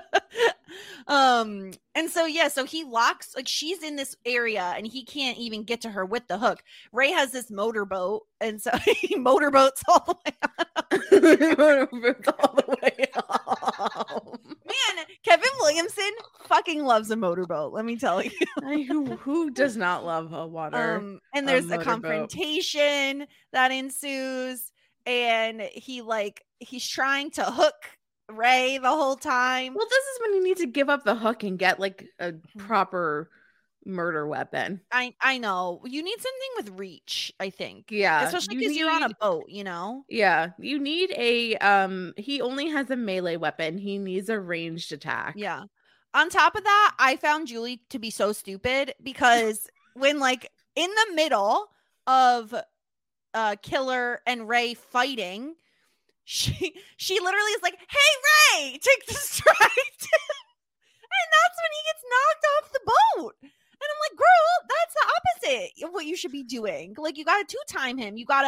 And so so he locks, like, she's in this area and he can't even get to her with the hook. Ray has this motorboat, and so he motorboats all the way out. Man, Kevin Williamson fucking loves a motorboat, let me tell you. Who does not love a water? And there's a confrontation that ensues, and he's trying to hook Ray the whole time. Well, this is when you need to give up the hook and get like a proper murder weapon. I know. You need something with reach, I think. Yeah. Especially because you're on a boat, you know? Yeah. You need a he only has a melee weapon. He needs a ranged attack. Yeah. On top of that, I found Julie to be so stupid because when like in the middle of Killer and Ray fighting, she literally is like, "Hey, Ray, take the strike." And that's when he gets knocked off the boat. And I'm like, girl, that's the opposite of what you should be doing. Like, you got to 2-time him. You got to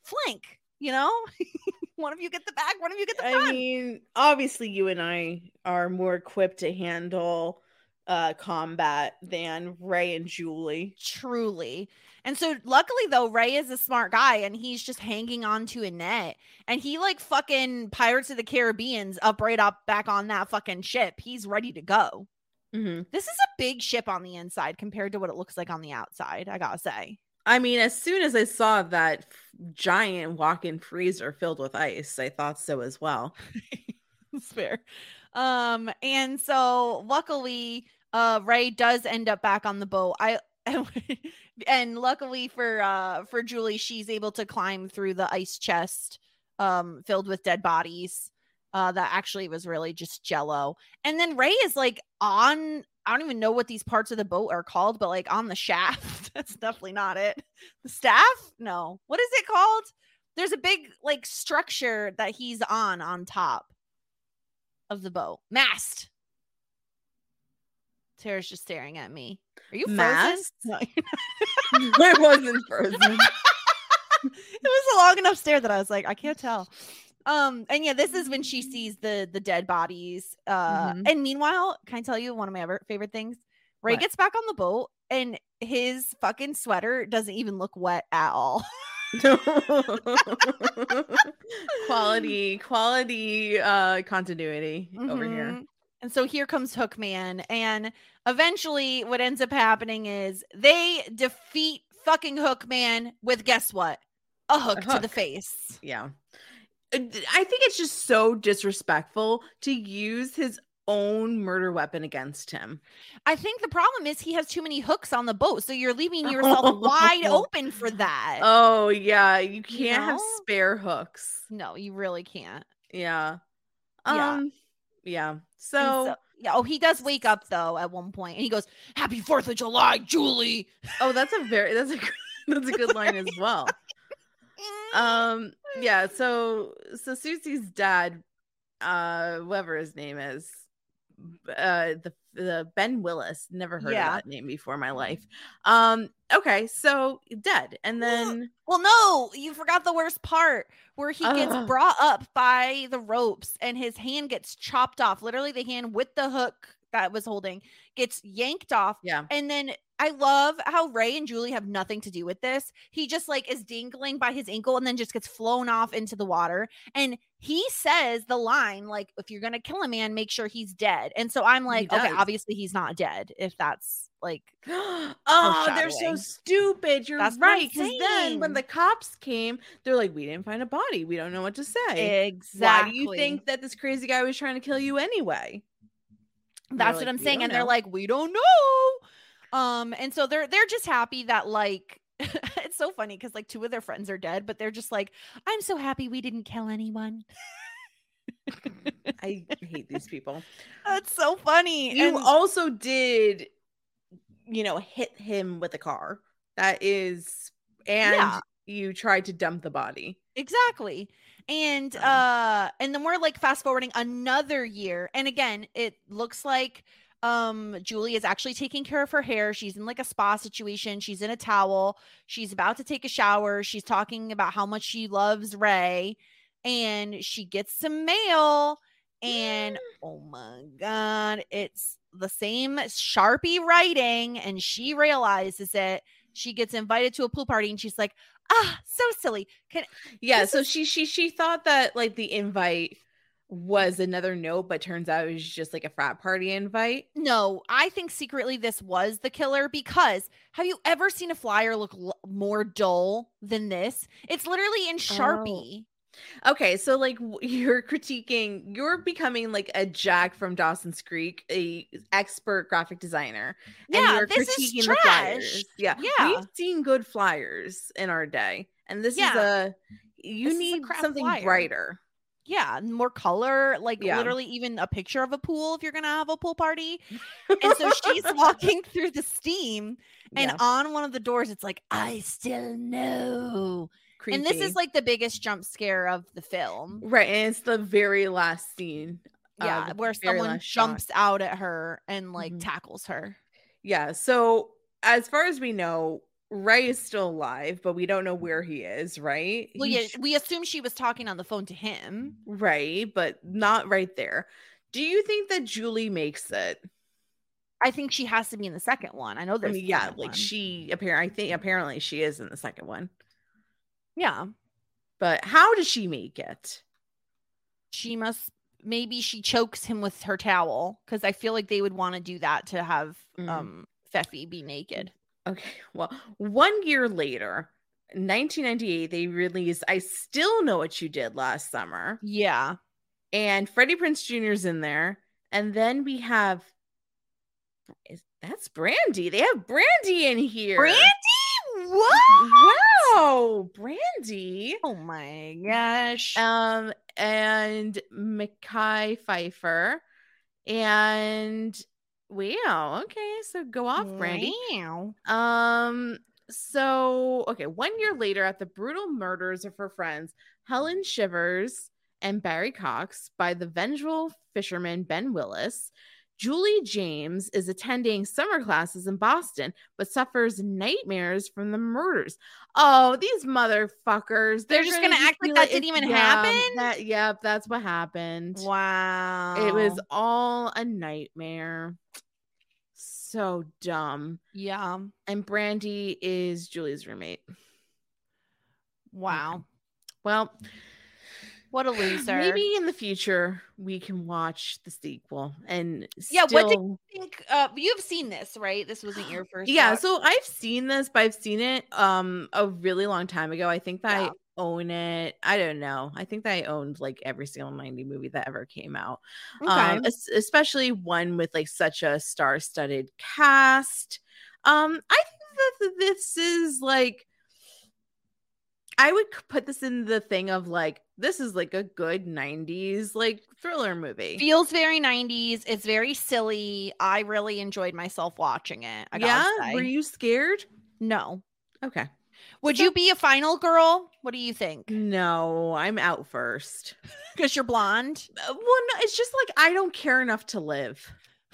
flank, one of you get the back, one of you get the front. I mean, obviously you and I are more equipped to handle combat than Ray and Julie. Truly. And so luckily though, Ray is a smart guy and he's just hanging on to a net, and he like fucking Pirates of the Caribbean's up back on that fucking ship. He's ready to go. Mm-hmm. This is a big ship on the inside compared to what it looks like on the outside, I gotta say. I mean, as soon as I saw that giant walk-in freezer filled with ice, I thought so as well. That's fair. And so luckily Ray does end up back on the boat. And luckily for Julie, she's able to climb through the ice chest filled with dead bodies that actually was really just jello. And then Ray is like on, I don't even know what these parts of the boat are called, but like on the shaft. That's definitely not it. The staff? No. What is it called? There's a big like structure that he's on top of the boat. Mast. Tara's just staring at me. Are you frozen? No. I wasn't frozen. It was a long enough stare that I was like, I can't tell. And yeah, this is when she sees the dead bodies. And meanwhile, can I tell you one of my favorite things? Ray gets back on the boat and his fucking sweater doesn't even look wet at all. quality continuity over here. And so here comes Hookman, and eventually what ends up happening is they defeat fucking Hookman with, guess what? A hook to the face. Yeah. I think it's just so disrespectful to use his own murder weapon against him. I think the problem is he has too many hooks on the boat, so you're leaving yourself wide open for that. Oh yeah, you can't have spare hooks. No, you really can't. Yeah. Yeah. So yeah. Oh, he does wake up though at one point, and he goes, "Happy 4th of July, Julie." Oh, that's a good line as well. Yeah. So Susie's dad, whatever his name is, the Ben Willis, never heard of that name before in my life. Okay, so dead, and then no, you forgot the worst part where he gets brought up by the ropes and his hand gets chopped off. Literally, the hand with the hook that was holding gets yanked off. Yeah, and then I love how Ray and Julie have nothing to do with this. He just like is dangling by his ankle and then just gets flown off into the water. And he says the line, like, if you're going to kill a man, make sure he's dead. And so I'm like, okay, obviously he's not dead. If that's like, they're so stupid. You're right. Because then when the cops came, they're like, we didn't find a body. We don't know what to say. Exactly. Why do you think that this crazy guy was trying to kill you anyway? That's what I'm saying. And they're like, we don't know. And so they're just happy that like it's so funny because like 2 of their friends are dead, but they're just like, I'm so happy we didn't kill anyone. I hate these people. That's so funny. You also did, hit him with a car. That is, and you tried to dump the body. Exactly. And then we're like fast forwarding another year, and again it looks like Julie is actually taking care of her hair. She's in like a spa situation. She's in a towel. She's about to take a shower. She's talking about how much she loves Ray, and she gets some mail, and oh my God, it's the same Sharpie writing, and she realizes it. She gets invited to a pool party, and she's like, so silly. So she thought that like the invite was another note, but turns out it was just like a frat party invite. No, I think secretly this was the killer, because have you ever seen a flyer look more dull than this? It's literally in Sharpie. Okay, so like you're becoming like a Jack from Dawson's Creek, a expert graphic designer. Yeah, and you're critiquing the flyers. Yeah, we've seen good flyers in our day, and this is you need something brighter. Yeah, more color, like literally even a picture of a pool if you're gonna have a pool party. And so she's walking through the steam, and on one of the doors it's like, I still know. Creepy. And this is like the biggest jump scare of the film, right? And it's the very last scene, where someone jumps out at her and like tackles her. Yeah, so as far as we know, Ray is still alive, but we don't know where he is, right? Well, yeah, we assume she was talking on the phone to him. Right, but not right there. Do you think that Julie makes it? I think she has to be in the second one. I know there's apparently she is in the second one. Yeah. But how does she make it? Maybe she chokes him with her towel, because I feel like they would want to do that to have Feffy be naked. Okay, well, 1 year later, 1998, they released I Still Know What You Did Last Summer. Yeah. And Freddie Prinze Jr. is in there. And then we have, that's Brandy. They have Brandy in here. Brandy? What? Wow, Brandy. Oh my gosh. And Mekhi Phifer. And wow, okay, so go off, Brandy. Wow. So okay, 1 year later, at the brutal murders of her friends Helen Shivers and Barry Cox by the vengeful fisherman Ben Willis, Julie James is attending summer classes in Boston, but suffers nightmares from the murders. Oh, these motherfuckers. They're just going to act like that didn't even happen? That's what happened. Wow. It was all a nightmare. So dumb. Yeah. And Brandy is Julie's roommate. Wow. Okay. Well, what a loser. Maybe in the future we can watch the sequel. And what do you think? You've seen this, right? This wasn't your first. Yeah, so I've seen this, but I've seen it a really long time ago. I think that I own it. I don't know. I think that I owned like every single 90 movie that ever came out. Okay. Especially one with like such a star-studded cast. I think that this is like, I would put this in the thing of like, this is like a good 90s like thriller movie. Feels very 90s. It's very silly. I really enjoyed myself watching it. Were you scared? No. Okay. Would you be a final girl? What do you think? No, I'm out first. Because you're blonde? Well, no, it's just like I don't care enough to live.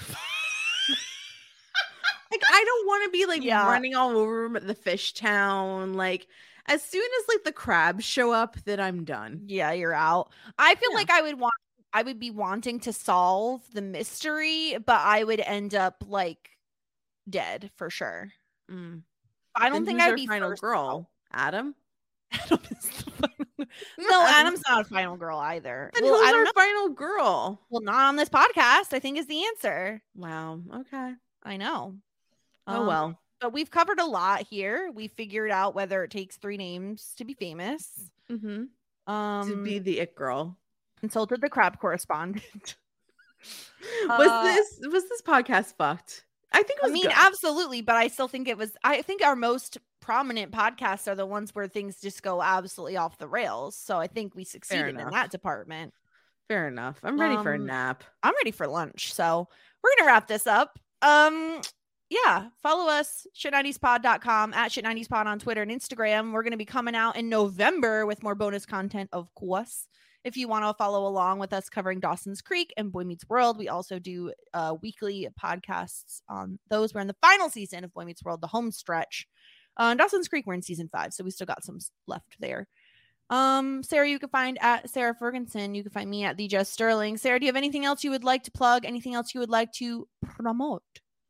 Like, I don't want to be like running all over the fish town. Like, as soon as like the crabs show up, then I'm done. Yeah, you're out. I feel like I would be wanting to solve the mystery, but I would end up like dead for sure. I don't think I'd be final girl. Adam? Adam is the final. No, Adam's not a final girl either. Then who's our final girl? Well, not on this podcast, I think is the answer. Wow. Okay. I know. Oh, well. But we've covered a lot here. We figured out whether it takes 3 names to be famous. Mm-hmm. To be the it girl. Consulted the crab correspondent. Was this podcast fucked? I think it was good. Absolutely, but I still think it was. I think our most prominent podcasts are the ones where things just go absolutely off the rails. So I think we succeeded in that department. Fair enough. I'm ready for a nap. I'm ready for lunch. So we're gonna wrap this up. Yeah, follow us, shit90spod.com, at shit90spod on Twitter and Instagram. We're going to be coming out in November with more bonus content, of course. If you want to follow along with us covering Dawson's Creek and Boy Meets World, we also do weekly podcasts on those. We're in the final season of Boy Meets World, the home stretch. Dawson's Creek, we're in season 5, so we still got some left there. Sarah, you can find at Sarah Ferguson. You can find me at the Jess Sterling. Sarah, do you have anything else you would like to plug? Anything else you would like to promote?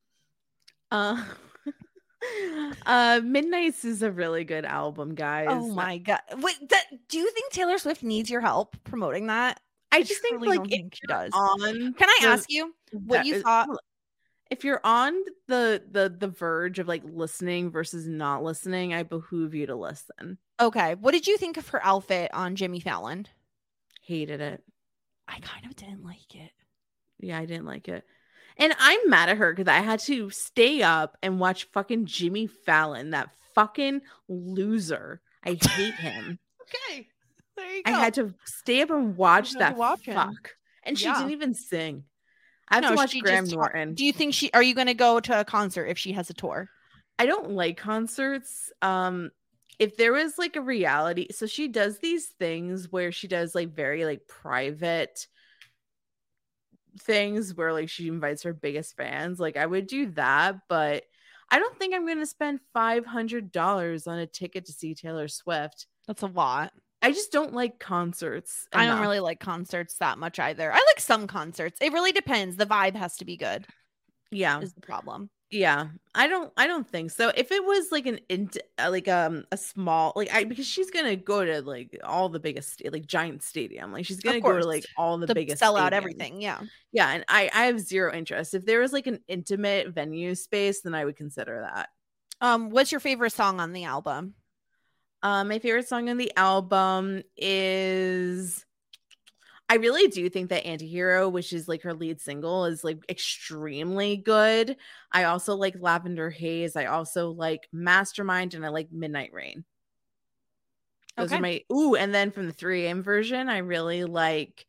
Midnights is a really good album, guys. Oh my god. Wait, do you think Taylor Swift needs your help promoting that? I just think like don't think she does. Can I ask you what you thought? If you're on the verge of like listening versus not listening, I behoove you to listen. Okay. What did you think of her outfit on Jimmy Fallon? Hated it. I kind of didn't like it. Yeah, I didn't like it. And I'm mad at her because I had to stay up and watch fucking Jimmy Fallon, that fucking loser. I hate him. Okay. There you go. I had to stay up and watch that fuck. And she didn't even sing. I have to watch Graham Norton. Do you think are you going to go to a concert if she has a tour? I don't like concerts. If there was like a reality, so she does these things where she does like very like private things where like she invites her biggest fans. Like I would do that, but I don't think I'm going to spend $500 on a ticket to see Taylor Swift. That's a lot. I just don't like concerts. I don't really like concerts that much either. I like some concerts. It really depends. The vibe has to be good. Yeah, is the problem. Yeah, I don't think so. If it was like a small because she's gonna go to like all the biggest like giant stadium, like she's gonna go to like all the biggest sell out stadiums. everything. Yeah, and I have zero interest. If there was like an intimate venue space, then I would consider that. What's your favorite song on the album? My favorite song on the album is. I really do think that Antihero, which is like her lead single, is like extremely good. I also like Lavender Haze. I also like Mastermind, and I like Midnight Rain. Those are my and then from the 3AM version, I really like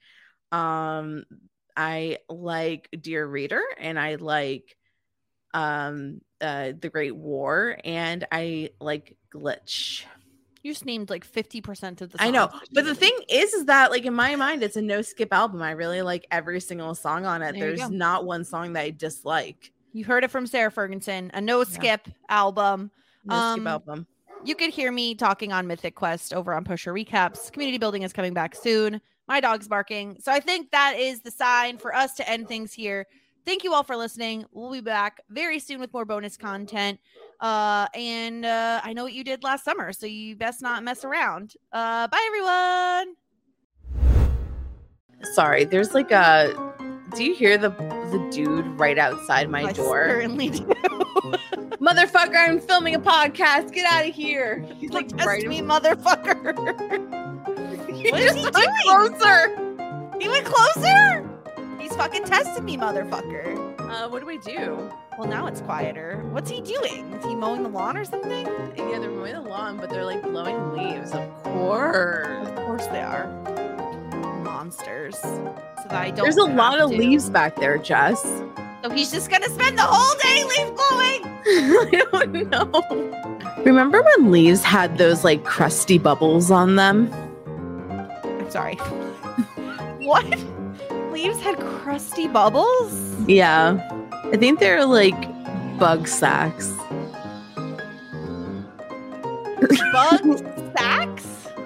I like Dear Reader, and I like The Great War, and I like Glitch. You just named like 50% of the songs. I know, but the thing is that like in my mind, it's a no skip album. I really like every single song on it. There's not one song that I dislike. You heard it from Sarah Ferguson, a no skip album. No skip album. You could hear me talking on Mythic Quest over on Pusher Recaps. Community building is coming back soon. My dog's barking. So I think that is the sign for us to end things here. Thank you all for listening. We'll be back very soon with more bonus content. And I know what you did last summer, so you best not mess around. Bye, everyone. Sorry, there's like do you hear the dude right outside my door? I certainly do. Motherfucker, I'm filming a podcast. Get out of here. He's like, test me, motherfucker. What is he doing? Closer. He went closer. He's fucking testing me, motherfucker. What do we do? Well, now it's quieter. What's he doing? Is he mowing the lawn or something? Yeah, they're mowing the lawn, but they're like blowing leaves. Of course. Of course they are. Monsters. So that I don't. There's a lot of leaves back there, Jess. So he's just gonna spend the whole day leaf blowing? I don't know. Remember when leaves had those like crusty bubbles on them? I'm sorry. What? Leaves had crusty bubbles? Yeah. I think they're like bug sacks. Bug sacks?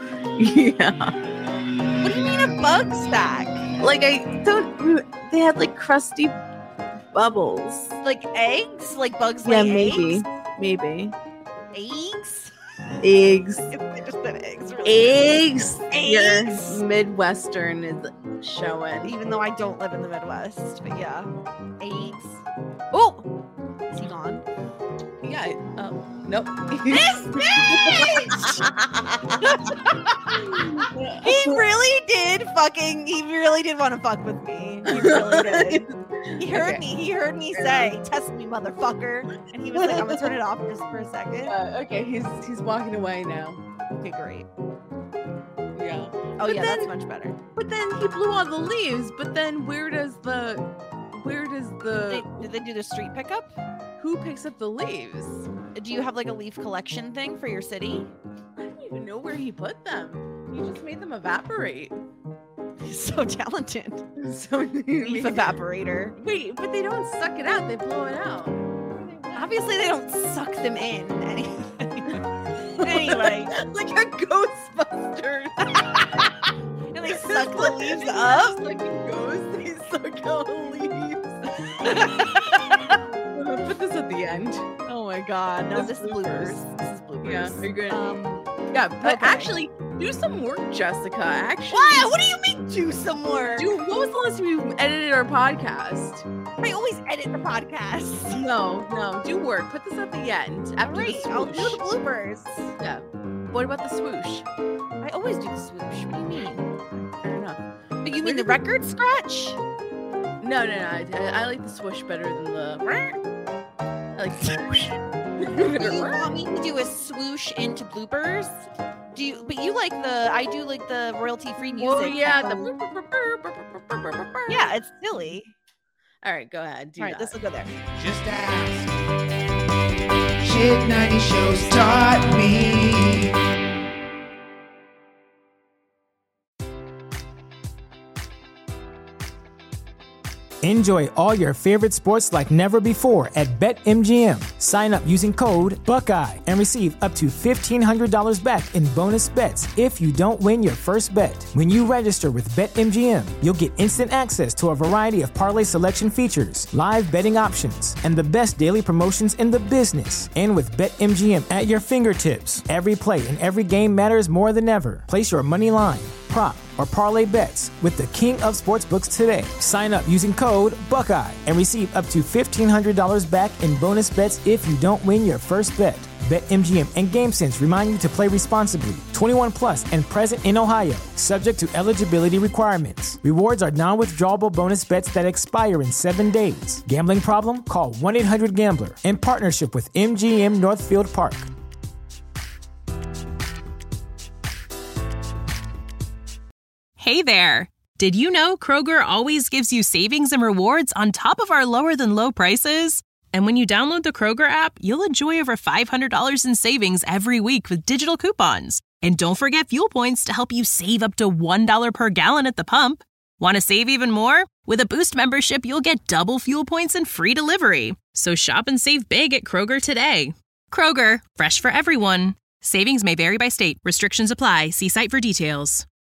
Yeah. What do you mean a bug sack? Like they had like crusty bubbles. Like eggs? Like bugs lay eggs? Maybe. Eggs? Eggs. I just said eggs. Eggs. Your Midwestern is showing. Even though I don't live in the Midwest. But yeah. Eggs. Oh! Is he gone? Yeah. Nope. This bitch! He really did want to fuck with me. He really did. He heard me. He heard me say, "Test me, motherfucker," and he was like, "I'm gonna turn it off just for a second." Okay, he's walking away now. Okay, great. Yeah. Oh yeah, that's much better. But then he blew all the leaves. But then where does the did they do the street pickup? Who picks up the leaves? Do you have like a leaf collection thing for your city? I don't even know where he put them. He just made them evaporate. He's so talented. So leaf evaporator. Wait, but they don't suck it out. They blow it out. Obviously, they don't suck them in. Anyway, like a Ghostbusters. And they suck the leaves up. Like a ghost, they suck out leaves. I'm gonna put this at the end. Oh my god! No, this is bloopers. This is bloopers. Yeah, are you good? Yeah, but actually, do some work, Jessica. Actually, what? What do you mean, do some work? What was the last time you edited our podcast? I always edit the podcast. No, do work. Put this at the end. After the swoosh. I'll do the bloopers. Yeah. What about the swoosh? I always do the swoosh. What do you mean? Fair enough. But you mean the record scratch? No. I like the swoosh better than the. I like the swoosh. You want me to do a swoosh into bloopers? But you like I do like the royalty-free music. Oh yeah, yeah, it's silly. All right, go ahead. All right, this will go there. Just ask. Shit 90 shows taught me. Enjoy all your favorite sports like never before at BetMGM. Sign up using code Buckeye and receive up to $1,500 back in bonus bets if you don't win your first bet. When you register with BetMGM, you'll get instant access to a variety of parlay selection features, live betting options, and the best daily promotions in the business. And with BetMGM at your fingertips, every play and every game matters more than ever. Place your money line, prop, or parlay bets with the king of sportsbooks today. Sign up using code Buckeye and receive up to $1,500 back in bonus bets if you don't win your first bet. BetMGM and GameSense remind you to play responsibly. 21 plus and present in Ohio, subject to eligibility requirements. Rewards are non-withdrawable bonus bets that expire in 7 days. Gambling problem? Call 1-800-GAMBLER. In partnership with MGM Northfield Park. Hey there! Did you know Kroger always gives you savings and rewards on top of our lower-than-low prices? And when you download the Kroger app, you'll enjoy over $500 in savings every week with digital coupons. And don't forget fuel points to help you save up to $1 per gallon at the pump. Want to save even more? With a Boost membership, you'll get double fuel points and free delivery. So shop and save big at Kroger today. Kroger, fresh for everyone. Savings may vary by state. Restrictions apply. See site for details.